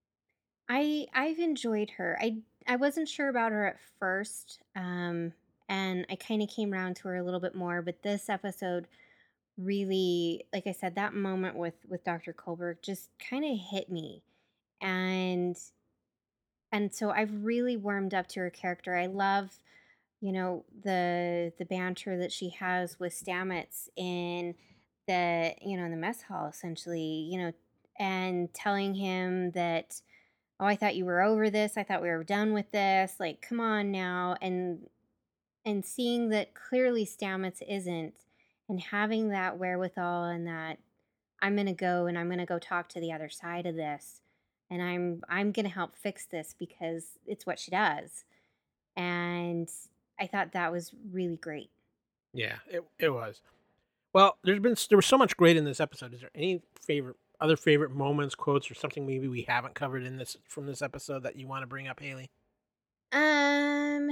I I've enjoyed her. I I wasn't sure about her at first, um, and I kind of came around to her a little bit more. But this episode really, like I said, that moment with with Doctor Colberg just kind of hit me, and and so I've really warmed up to her character. I love, you know, the the banter that she has with Stamets in the, you know, in the mess hall, essentially, you know, and telling him that, oh, I thought you were over this. I thought we were done with this. Like, come on now. And and seeing that clearly Stamets isn't, and having that wherewithal and that I'm gonna go and I'm gonna go talk to the other side of this. And I'm I'm gonna help fix this because it's what she does. And I thought that was really great. Yeah, it it was. Well, there's been there was so much great in this episode. Is there any favorite other favorite moments, quotes, or something maybe we haven't covered in this from this episode that you want to bring up, Haley? Um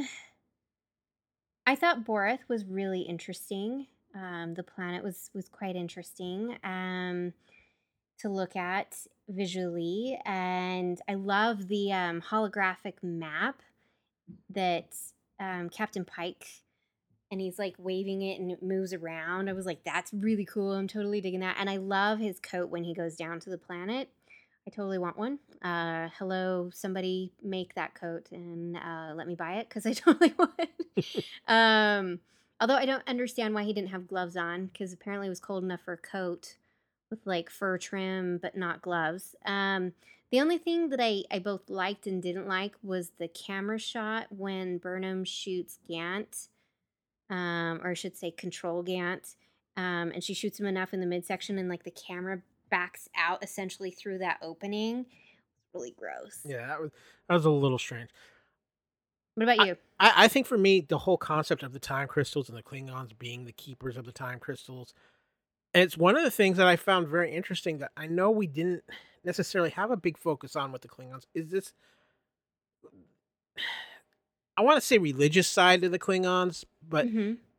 I thought Boreth was really interesting. Um, the planet was was quite interesting um, to look at visually, and I love the um, holographic map that um, Captain Pike, and he's like waving it and it moves around. I was like, that's really cool. I'm totally digging that, and I love his coat when he goes down to the planet. I totally want one. Uh, hello, somebody make that coat and uh, let me buy it because I totally would. um, although I don't understand why he didn't have gloves on because apparently it was cold enough for a coat with like fur trim but not gloves. Um, the only thing that I, I both liked and didn't like was the camera shot when Burnham shoots Gant, um, or I should say Control Gant, um, and she shoots him enough in the midsection and like the camera backs out essentially through that opening. Really gross. Yeah, that was that was a little strange. What about I, you? I I think for me, the whole concept of the time crystals and the Klingons being the keepers of the time crystals, and it's one of the things that I found very interesting that I know we didn't necessarily have a big focus on with the Klingons. Is this, I want to say religious side of the Klingons, but Mm-hmm.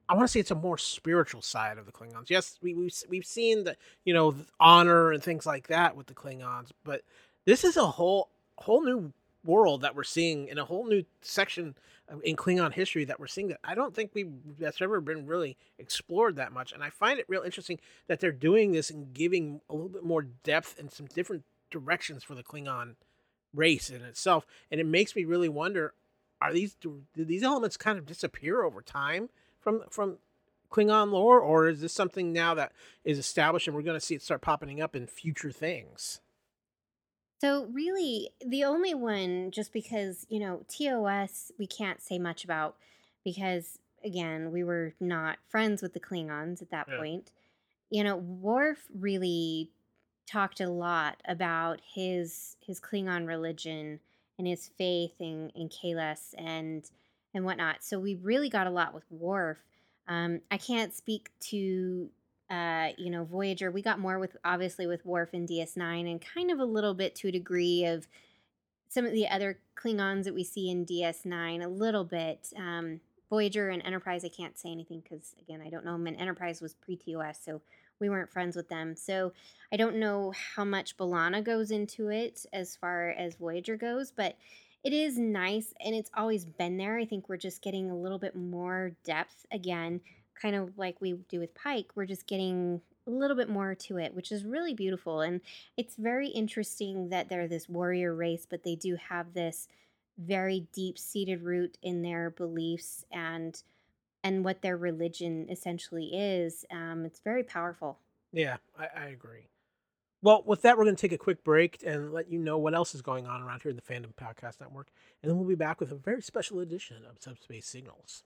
I want to say it's a more spiritual side of the Klingons. Yes, we, we've we've seen the you know the honor and things like that with the Klingons, but this is a whole whole new world that we're seeing in a whole new section of- in Klingon history that we're seeing that I don't think we that's ever been really explored that much. And I find it real interesting that they're doing this and giving a little bit more depth and some different directions for the Klingon race in itself. And it makes me really wonder: are these do, do these elements kind of disappear over time from from Klingon lore, or is this something now that is established and we're going to see it start popping up in future things? So really, the only one, just because, you know, T O S, we can't say much about because, again, we were not friends with the Klingons at that Yeah. point. You know, Worf really talked a lot about his his Klingon religion and his faith in in Kahless and and whatnot. So we really got a lot with Worf. Um, I can't speak to uh, you know Voyager. We got more with obviously with Worf and D S nine, and kind of a little bit to a degree of some of the other Klingons that we see in D S nine a little bit. Um, Voyager and Enterprise, I can't say anything because, again, I don't know them. And Enterprise was pre T O S, so we weren't friends with them. So I don't know how much Balana goes into it as far as Voyager goes, but it is nice and it's always been there. I think we're just getting a little bit more depth again, kind of like we do with Pike. We're just getting a little bit more to it, which is really beautiful. And it's very interesting that they're this warrior race, but they do have this very deep seated root in their beliefs and and what their religion essentially is. Um, it's very powerful. Yeah, I, I agree. Well, with that, we're going to take a quick break and let you know what else is going on around here in the Fandom Podcast Network. And then we'll be back with a very special edition of Subspace Signals.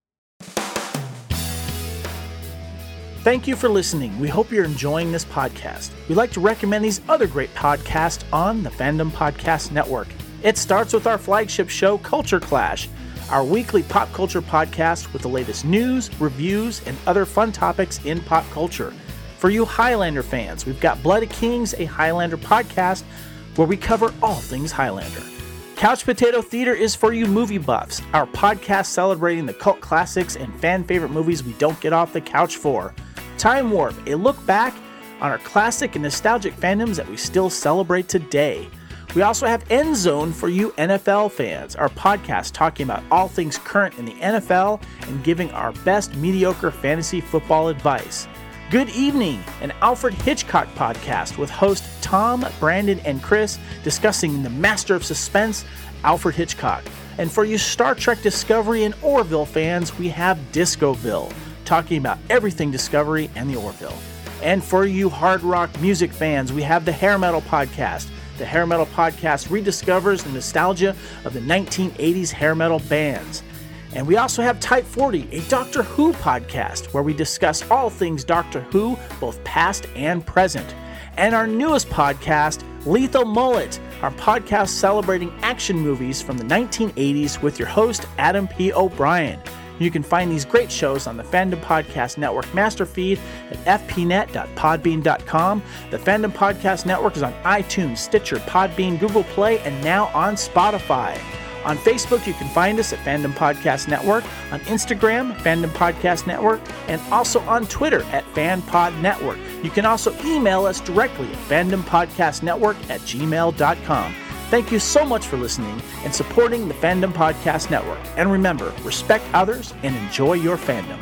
Thank you for listening. We hope you're enjoying this podcast. We'd like to recommend these other great podcasts on the Fandom Podcast Network. It starts with our flagship show, Culture Clash, our weekly pop culture podcast with the latest news, reviews, and other fun topics in pop culture. For you Highlander fans, we've got Blood of Kings, a Highlander podcast where we cover all things Highlander. Couch Potato Theater is for you movie buffs, our podcast celebrating the cult classics and fan favorite movies we don't get off the couch for. Time Warp, a look back on our classic and nostalgic fandoms that we still celebrate today. We also have End Zone for you N F L fans, our podcast talking about all things current in the N F L and giving our best mediocre fantasy football advice. Good Evening, an Alfred Hitchcock podcast with host Tom, Brandon, and Chris discussing the master of suspense, Alfred Hitchcock. And for you Star Trek Discovery and Orville fans, we have Discoville, talking about everything Discovery and the Orville. And for you hard rock music fans, we have the Hair Metal Podcast. The Hair Metal Podcast rediscovers the nostalgia of the nineteen eighties hair metal bands. And we also have Type forty, a Doctor Who podcast, where we discuss all things Doctor Who, both past and present. And our newest podcast, Lethal Mullet, our podcast celebrating action movies from the nineteen eighties with your host, Adam P. O'Brien. You can find these great shows on the Fandom Podcast Network master feed at f p net dot podbean dot com. The Fandom Podcast Network is on iTunes, Stitcher, Podbean, Google Play, and now on Spotify. On Facebook, you can find us at Fandom Podcast Network, on Instagram, Fandom Podcast Network, and also on Twitter at FanPod Network. You can also email us directly at fandompodcastnetwork at gmail dot com. Thank you so much for listening and supporting the Fandom Podcast Network. And remember, respect others and enjoy your fandom.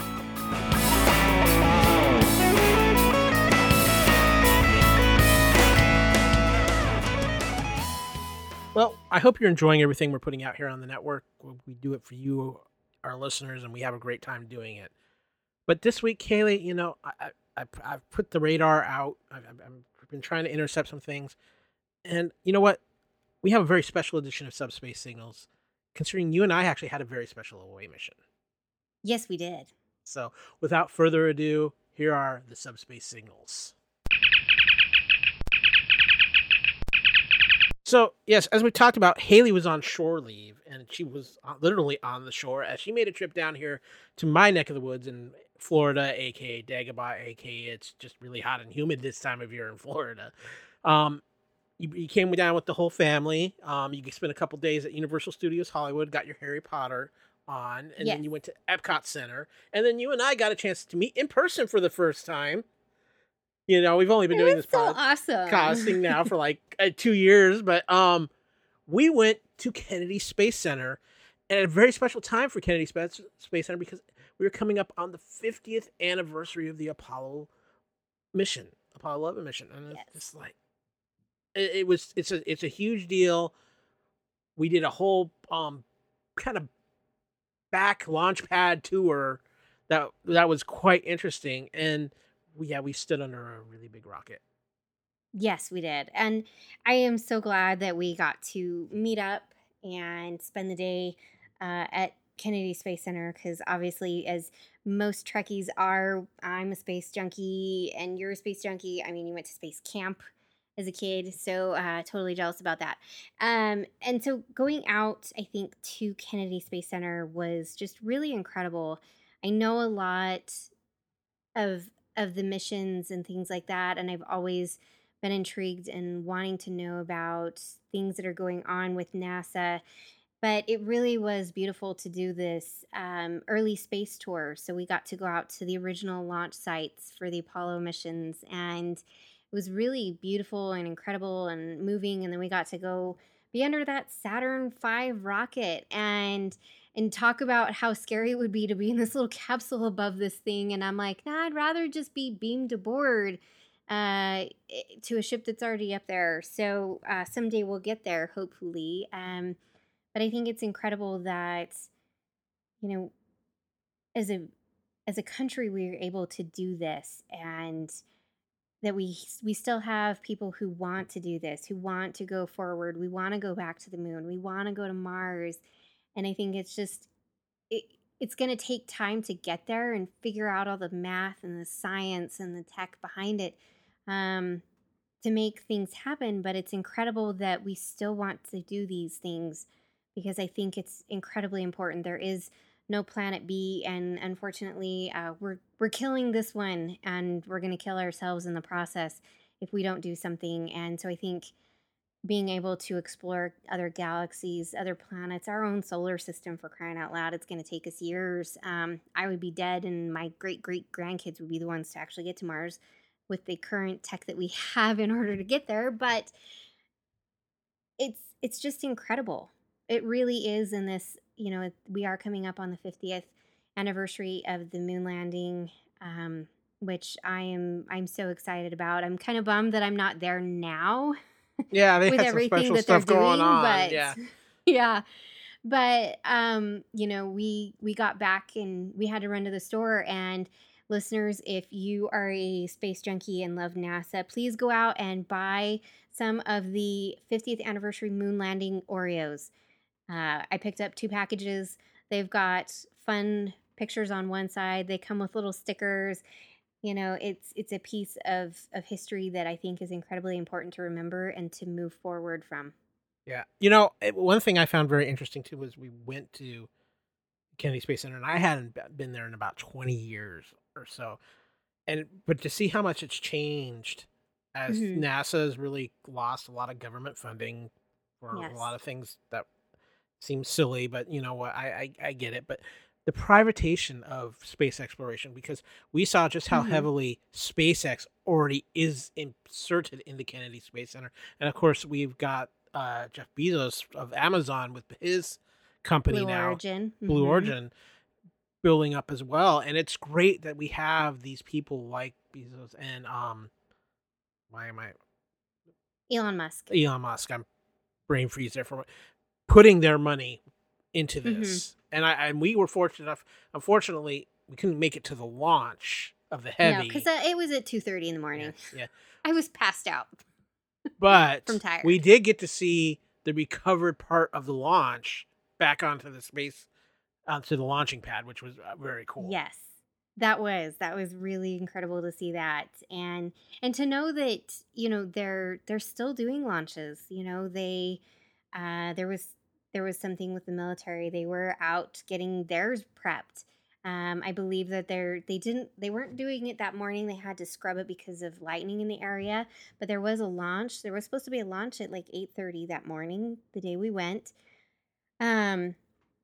Well, I hope you're enjoying everything we're putting out here on the network. We do it for you, our listeners, and we have a great time doing it. But this week, Kaylee, you know, I, I, I've put the radar out. I've, I've been trying to intercept some things. And you know what? We have a very special edition of Subspace Signals, considering you and I actually had a very special away mission. Yes, we did. So, without further ado, here are the Subspace Signals. So, yes, as we talked about, Haley was on shore leave, and she was literally on the shore as she made a trip down here to my neck of the woods in Florida, a k a. Dagobah, a k a it's just really hot and humid this time of year in Florida. Um, you, you came down with the whole family. Um, you spent a couple days at Universal Studios Hollywood, got your Harry Potter on, and Yes. then you went to Epcot Center, and then you and I got a chance to meet in person for the first time. You know, we've only been It doing was this so podcasting awesome. now for like uh, two years, but um, we went to Kennedy Space Center at a very special time for Kennedy Space Space Center because we were coming up on the fiftieth anniversary of the Apollo mission, Apollo eleven mission, and it's Yes. just like it, it was. It's a it's a huge deal. We did a whole um kind of back launch pad tour that that was quite interesting, and we, yeah, we stood under a really big rocket. Yes, we did. And I am so glad that we got to meet up and spend the day uh, at Kennedy Space Center because obviously, as most Trekkies are, I'm a space junkie and you're a space junkie. I mean, you went to space camp as a kid, so uh, totally jealous about that. Um, and so going out, I think, to Kennedy Space Center was just really incredible. I know a lot of of the missions and things like that, and I've always been intrigued and wanting to know about things that are going on with NASA. But it really was beautiful to do this um, early space tour. So we got to go out to the original launch sites for the Apollo missions, and it was really beautiful and incredible and moving. And then we got to go be under that Saturn five rocket and and talk about how scary it would be to be in this little capsule above this thing. And I'm like, nah, I'd rather just be beamed aboard uh, i- to a ship that's already up there. So uh, someday we'll get there, hopefully. Um, but I think it's incredible that, you know, as a as a country, we're able to do this, and that we we still have people who want to do this, who want to go forward. We want to go back to the moon. We want to go to Mars. And I think it's just it, it's going to take time to get there and figure out all the math and the science and the tech behind it um, to make things happen. But it's incredible that we still want to do these things because I think it's incredibly important. There is no planet B, and unfortunately, uh, we're we're killing this one, and we're going to kill ourselves in the process if we don't do something. And so I think being able to explore other galaxies, other planets, our own solar system, for crying out loud, it's going to take us years. Um, I would be dead, and my great great grandkids would be the ones to actually get to Mars with the current tech that we have in order to get there. But it's it's just incredible. It really is. In this, you know, we are coming up on the fiftieth anniversary of the moon landing, um, which I am I'm so excited about. I'm kind of bummed that I'm not there now Yeah, they with had some everything special that they're stuff going doing, on. but Yeah, yeah. But um, you know, we we got back and we had to run to the store. And listeners, if you are a space junkie and love NASA, please go out and buy some of the fiftieth anniversary moon landing Oreos. Uh, I picked up two packages. They've got fun pictures on one side. They come with little stickers. You know, it's it's a piece of of history that I think is incredibly important to remember and to move forward from. yeah. You know, eh, one thing I found very interesting too was we went to Kennedy Space Center, and I hadn't be- been there in about twenty years or so, and but to see how much it's changed as Hmm. NASA has really lost a lot of government funding for a Yes. lot of things that seem silly, but you know what, I, I I get it. But the privatization of space exploration, because we saw just how Hmm. heavily SpaceX already is inserted in the Kennedy Space Center, and of course we've got uh, Jeff Bezos of Amazon with his company Blue now, Origin. Blue Hmm. Origin, building up as well. And it's great that we have these people like Bezos and um, why am I Elon Musk. Elon Musk? I'm brain freeze there for putting their money into Hmm. this. And I and we were fortunate enough. Unfortunately, we couldn't make it to the launch of the No, heavy. because uh, it was at two thirty in the yeah, morning. yeah. I was passed out But from tired. we did get to see the recovered part of the launch back onto the space onto the launching pad, which was uh, very cool. Yes. That was that was really incredible to see that. and and to know that, you know, they're they're still doing launches. You know, they uh there was there was something with the military. They were out getting theirs prepped. Um, I believe that they're they didn't they weren't doing it that morning. They had to scrub it because of lightning in the area. But there was a launch. There was supposed to be a launch at like eight thirty that morning, the day we went. Um,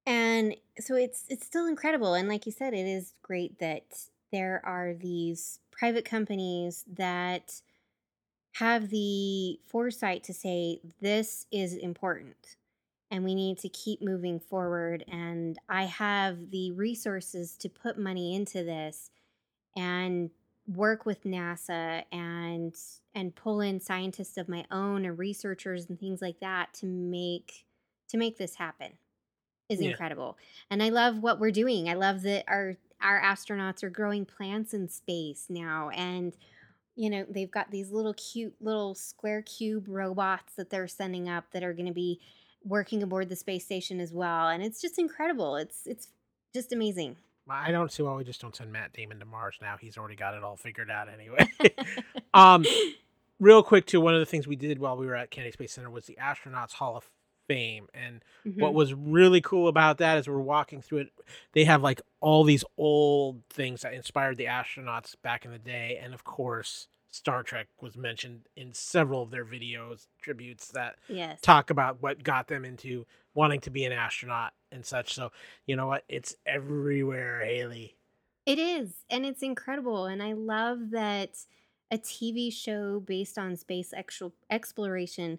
And so it's it's still incredible. And like you said, it is great that there are these private companies that have the foresight to say this is important and we need to keep moving forward, and I have the resources to put money into this and work with NASA and and pull in scientists of my own and researchers and things like that to make to make this happen is Yeah. incredible. And I love what we're doing. I love that our our astronauts are growing plants in space now, and you know, they've got these little cute little square cube robots that they're sending up that are going to be working aboard the space station as well. And it's just incredible. It's it's just amazing. I don't see why we just don't send Matt Damon to Mars now. He's already got it all figured out anyway. um, real quick too, one of the things we did while we were at Kennedy Space Center was the Astronauts Hall of Fame, and what hmm was really cool about that is we're walking through it. They have like all these old things that inspired the astronauts back in the day, and of course, Star Trek was mentioned in several of their videos, tributes that Yes. talk about what got them into wanting to be an astronaut and such. So, you know what? It's everywhere, Haley. It is, and it's incredible. And I love that a T V show based on space exo- exploration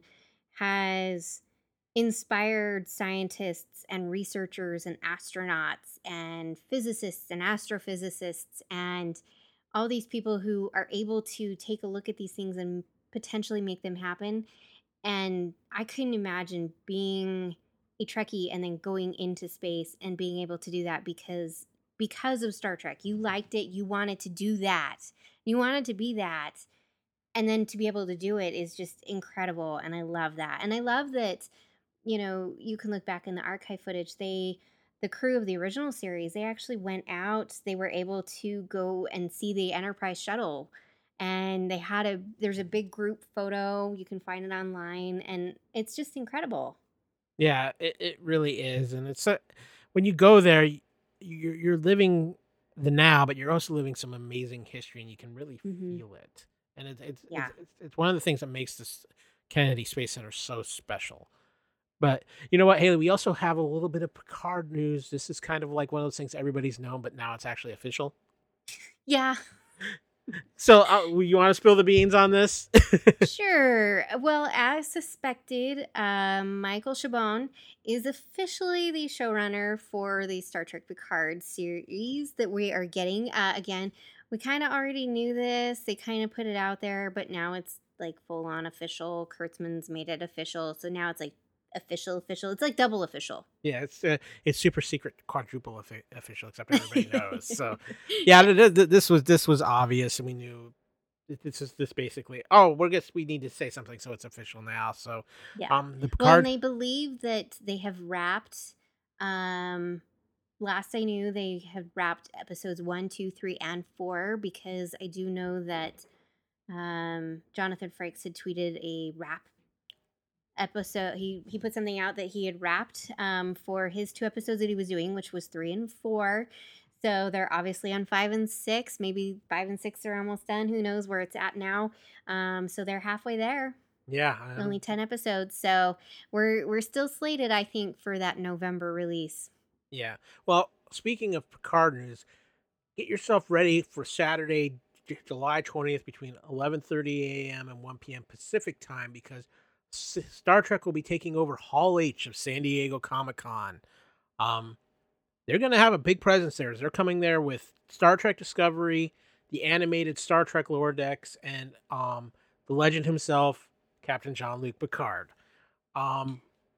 has inspired scientists and researchers and astronauts and physicists and astrophysicists and all these people who are able to take a look at these things and potentially make them happen. And I couldn't imagine being a Trekkie and then going into space and being able to do that because because of Star Trek. You liked it, you wanted to do that. You wanted to be that. And then to be able to do it is just incredible, and I love that. And I love that, you know, you can look back in the archive footage. They the crew of the original series, they actually went out. They were able to go and see the Enterprise shuttle, and they had a there's a big group photo. You can find it online, and it's just incredible. Yeah, it, it really is, and it's a, when you go there, y- you're you're living the now, but you're also living some amazing history, and you can really hmm feel it. And it's it's it's Yeah. it's, it's one of the things that makes this Kennedy Space Center so special. But you know what, Haley? We also have a little bit of Picard news. This is kind of like one of those things everybody's known, but now it's actually official. Yeah. So, uh, you want to spill the beans on this? Sure. Well, as suspected, um, Michael Chabon is officially the showrunner for the Star Trek Picard series that we are getting. Uh, again, we kind of already knew this. They kind of put it out there, but now it's like full on official. Kurtzman's made it official. So now it's like official, official. It's like double official. Yeah, it's uh, it's super secret, quadruple offi- official, except everybody knows. So, yeah, Yeah. th- th- this was this was obvious, and we knew th- this is this basically. Oh, we guess we need to say something, so it's official now. So, Yeah. um, the Well, and Picard. they believe that they have wrapped. Um, last I knew, they had wrapped episodes one, two, three, and four because I do know that um, Jonathan Frakes had tweeted a wrap episode. He he put something out that he had wrapped um, for his two episodes that he was doing, which was three and four. So they're obviously on five and six. Maybe five and six are almost done. Who knows where it's at now? Um, so they're halfway there. Yeah, Only um, ten episodes, so we're we're still slated, I think, for that November release. yeah. Well, speaking of Picard news, get yourself ready for Saturday, J- July twentieth, between eleven thirty a m and one p m Pacific time, because S- Star Trek will be taking over Hall H of San Diego Comic Con. Um, they're going to have a big presence there. They're coming there with Star Trek Discovery, the animated Star Trek Lower Decks, and um, the legend himself, Captain Jean-Luc Picard. Um,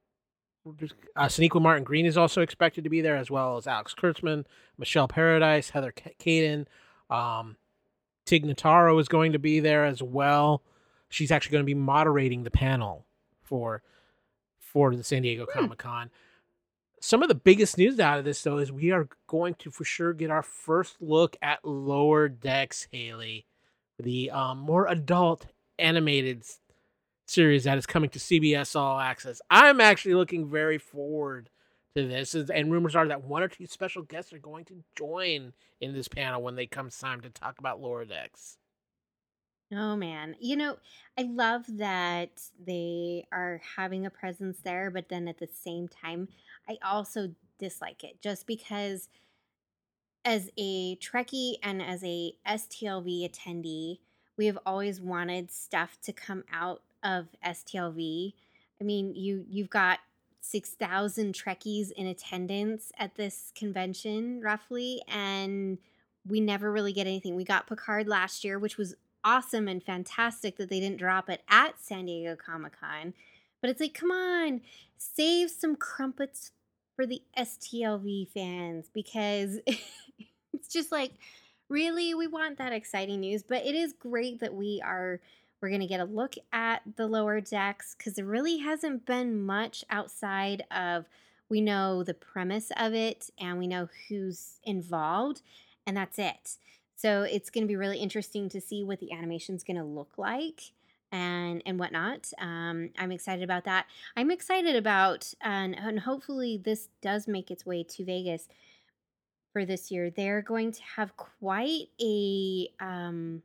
uh, Sonequa Martin Green is also expected to be there, as well as Alex Kurtzman, Michelle Paradise, Heather Ca- Caden. Um, Tig Notaro is going to be there as well. She's actually going to be moderating the panel for for the San Diego Hmm. Comic Con. Some of the biggest news out of this, though, is we are going to for sure get our first look at Lower Decks, Haley, the um, more adult animated s- series that is coming to C B S All Access. I'm actually looking very forward to this, and and rumors are that one or two special guests are going to join in this panel when they comes time to talk about Lower Decks. Oh man, you know, I love that they are having a presence there, but then at the same time, I also dislike it, just because as a Trekkie and as a S T L V attendee, we have always wanted stuff to come out of S T L V. I mean, you you've got six thousand Trekkies in attendance at this convention, roughly, and we never really get anything. We got Picard last year, which was awesome and fantastic that they didn't drop it at San Diego Comic-Con. But it's like, come on, save some crumpets for the S T L V fans, because it's just like, really, we want that exciting news. But it is great that we are we're going to get a look at the lower decks, because there really hasn't been much outside of, we know the premise of it and we know who's involved, and that's it. So it's going to be really interesting to see what the animation's going to look like and and whatnot. Um, I'm excited about that. I'm excited about, and, and hopefully this does make its way to Vegas for this year. They're going to have quite a um,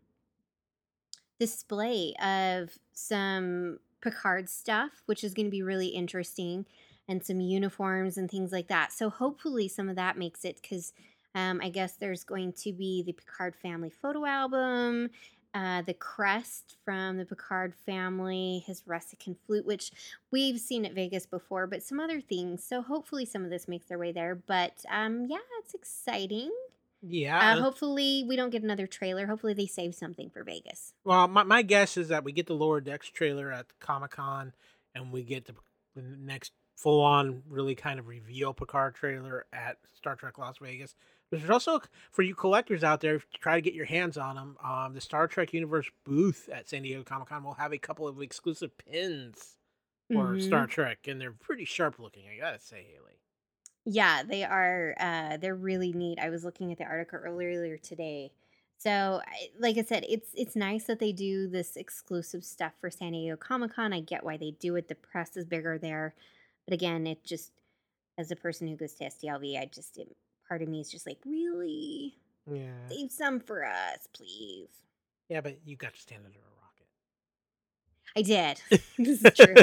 display of some Picard stuff, which is going to be really interesting, and some uniforms and things like that. So hopefully some of that makes it, because um, I guess there's going to be the Picard family photo album, uh, the crest from the Picard family, his Russican flute, which we've seen at Vegas before, but some other things. So hopefully some of this makes their way there. But um, yeah, it's exciting. Yeah. Uh, hopefully we don't get another trailer. Hopefully they save something for Vegas. Well, my, my guess is that we get the Lower Decks trailer at Comic-Con, and we get the, the next full-on, really kind of reveal Picard trailer at Star Trek Las Vegas. But there's also, for you collectors out there, try to get your hands on them. Um, the Star Trek Universe booth at San Diego Comic-Con will have a couple of exclusive pins for Mhm. Star Trek, and they're pretty sharp looking, I gotta say, Haley. Yeah, they are. Uh, they're really neat. I was looking at the article earlier today. So, I- like I said, it's it's nice that they do this exclusive stuff for San Diego Comic Con. I get why they do it. The press is bigger there, but again, it just, as a person who goes to S T L V, I just it, part of me is just like, really, Yeah. save some for us, please. Yeah, but you got to stand under a rocket. I did. This is true.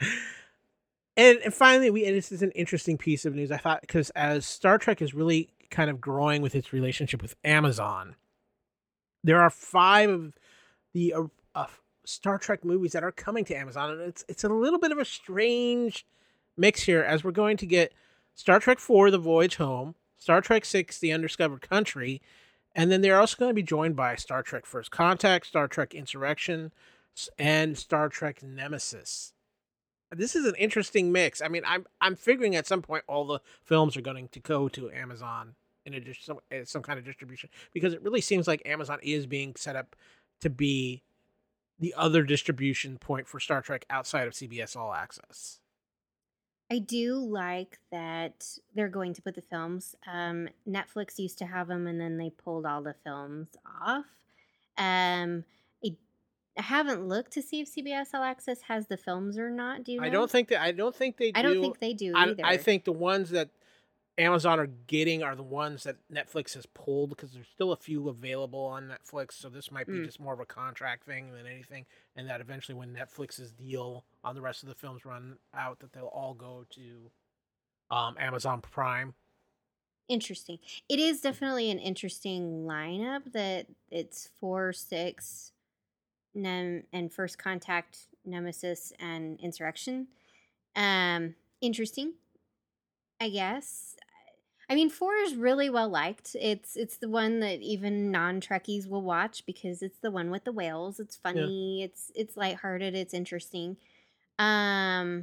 and and finally, we and this is an interesting piece of news. I thought, because as Star Trek is really kind of growing with its relationship with Amazon, there are five of the uh, uh, Star Trek movies that are coming to Amazon, and it's it's a little bit of a strange mix here, as we're going to get Star Trek four, The Voyage Home, Star Trek six, The Undiscovered Country, and then they're also going to be joined by Star Trek First Contact, Star Trek Insurrection, and Star Trek Nemesis. This is an interesting mix. I mean, I'm I'm figuring at some point all the films are going to go to Amazon in addition some as some kind of distribution, because it really seems like Amazon is being set up to be the other distribution point for Star Trek outside of C B S All Access. I do like that they're going to put the films. Um, Netflix used to have them, and then they pulled all the films off. Um, I, I haven't looked to see if C B S All Access has the films or not. Do you know? I don't think that I don't think they do. I don't think they do I, either. I think the ones that Amazon are getting are the ones that Netflix has pulled, because there's still a few available on Netflix. So this might be Mm. just more of a contract thing than anything. And that eventually, when Netflix's deal on the rest of the films run out, that they'll all go to um, Amazon Prime. Interesting. It is definitely an interesting lineup that it's four, six, Nem- and First Contact, Nemesis, and Insurrection. Um, interesting, I guess. I mean, four is really well liked. It's it's the one that even non-Trekkies will watch, because it's the one with the whales. It's funny. It's it's lighthearted. It's interesting. Um,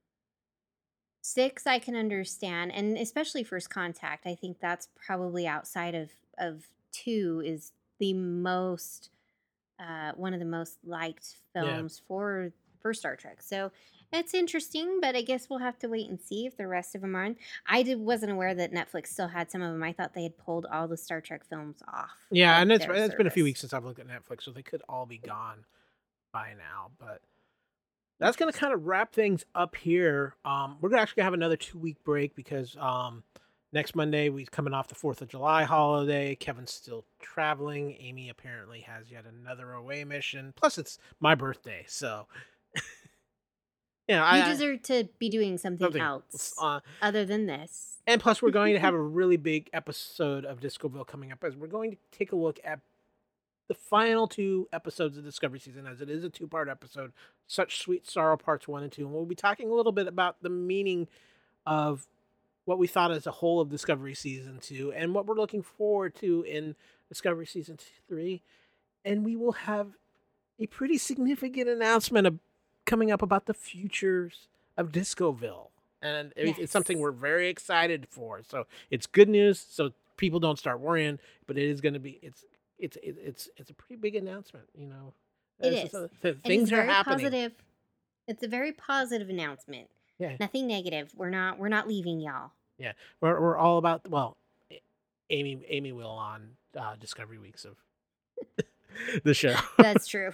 six I can understand, and especially First Contact. I think that's probably outside of of two is the most uh one of the most liked Yeah. films for for Star Trek. So it's interesting, but I guess we'll have to wait and see if the rest of them are on. I did, wasn't aware that Netflix still had some of them. I thought they had pulled all the Star Trek films off. Yeah, of and it's their it's been a few service. weeks since I've looked at Netflix, so they could all be gone by now. But that's going to kind of wrap things up here. Um, we're gonna actually have another two week break, because um, next Monday we're coming off the Fourth of July holiday. Kevin's still traveling. Amy apparently has yet another away mission. Plus, it's my birthday, so Yeah, You I, I deserve to be doing something, something else uh, other than this. and plus we're going to have a really big episode of Discoville coming up as we're going to take a look at the final two episodes of Discovery Season, as it is a two-part episode, Such Sweet Sorrow Parts one and two. And we'll be talking a little bit about the meaning of what we thought as a whole of Discovery Season two and what we're looking forward to in Discovery Season three. And we will have a pretty significant announcement of, coming up about the futures of Discoville. And it- it's something Yes. we're very excited for. So it's good news, so people don't start worrying, but it is going to be, it's, it's, it- it's, it's a pretty big announcement, you know. It This is. a- th- It things is are very happening. positive. It's a very positive announcement. Yeah. Nothing negative. We're not we're not leaving y'all. We're, we're all about, well, Amy, Amy will on uh, Discovery Weeks of the show. That's true.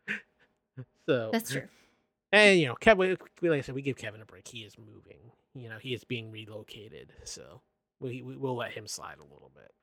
So That's true. And you know, Kevin, like I said, we give Kevin a break. He is moving. You know, he is being relocated, so we, we we'll let him slide a little bit.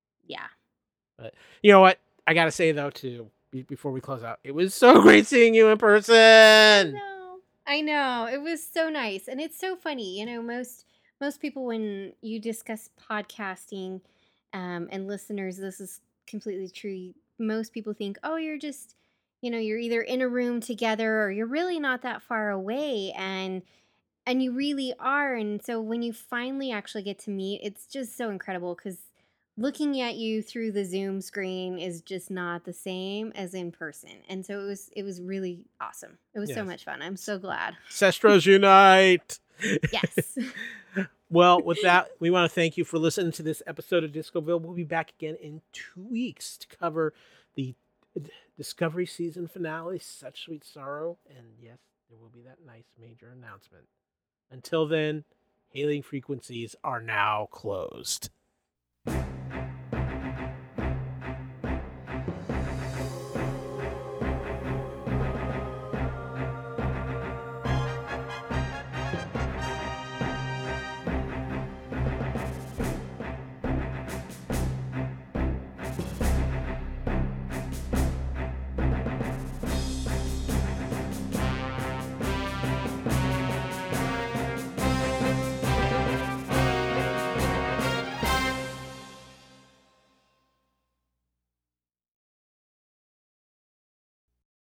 Yeah. You know what? I gotta say though, too, be- before we close out, it was so great seeing you in I person. know. I know. It was so nice. And it's so funny. You know, most most people when you discuss podcasting, um, and listeners, this is completely true. Most people think, oh, you're just, you know, you're either in a room together or you're really not that far away. And and you really are. And so when you finally actually get to meet, it's just so incredible because looking at you through the Zoom screen is just not the same as in person. And so it was it was really awesome. It was so Yes. much fun. I'm so glad. Sestros unite. Yes. Well, with that, we want to thank you for listening to this episode of Discoville. We'll be back again in two weeks to cover the D- Discovery season finale, Such Sweet Sorrow. And yes, there will be that nice major announcement. Until then, hailing frequencies are now closed.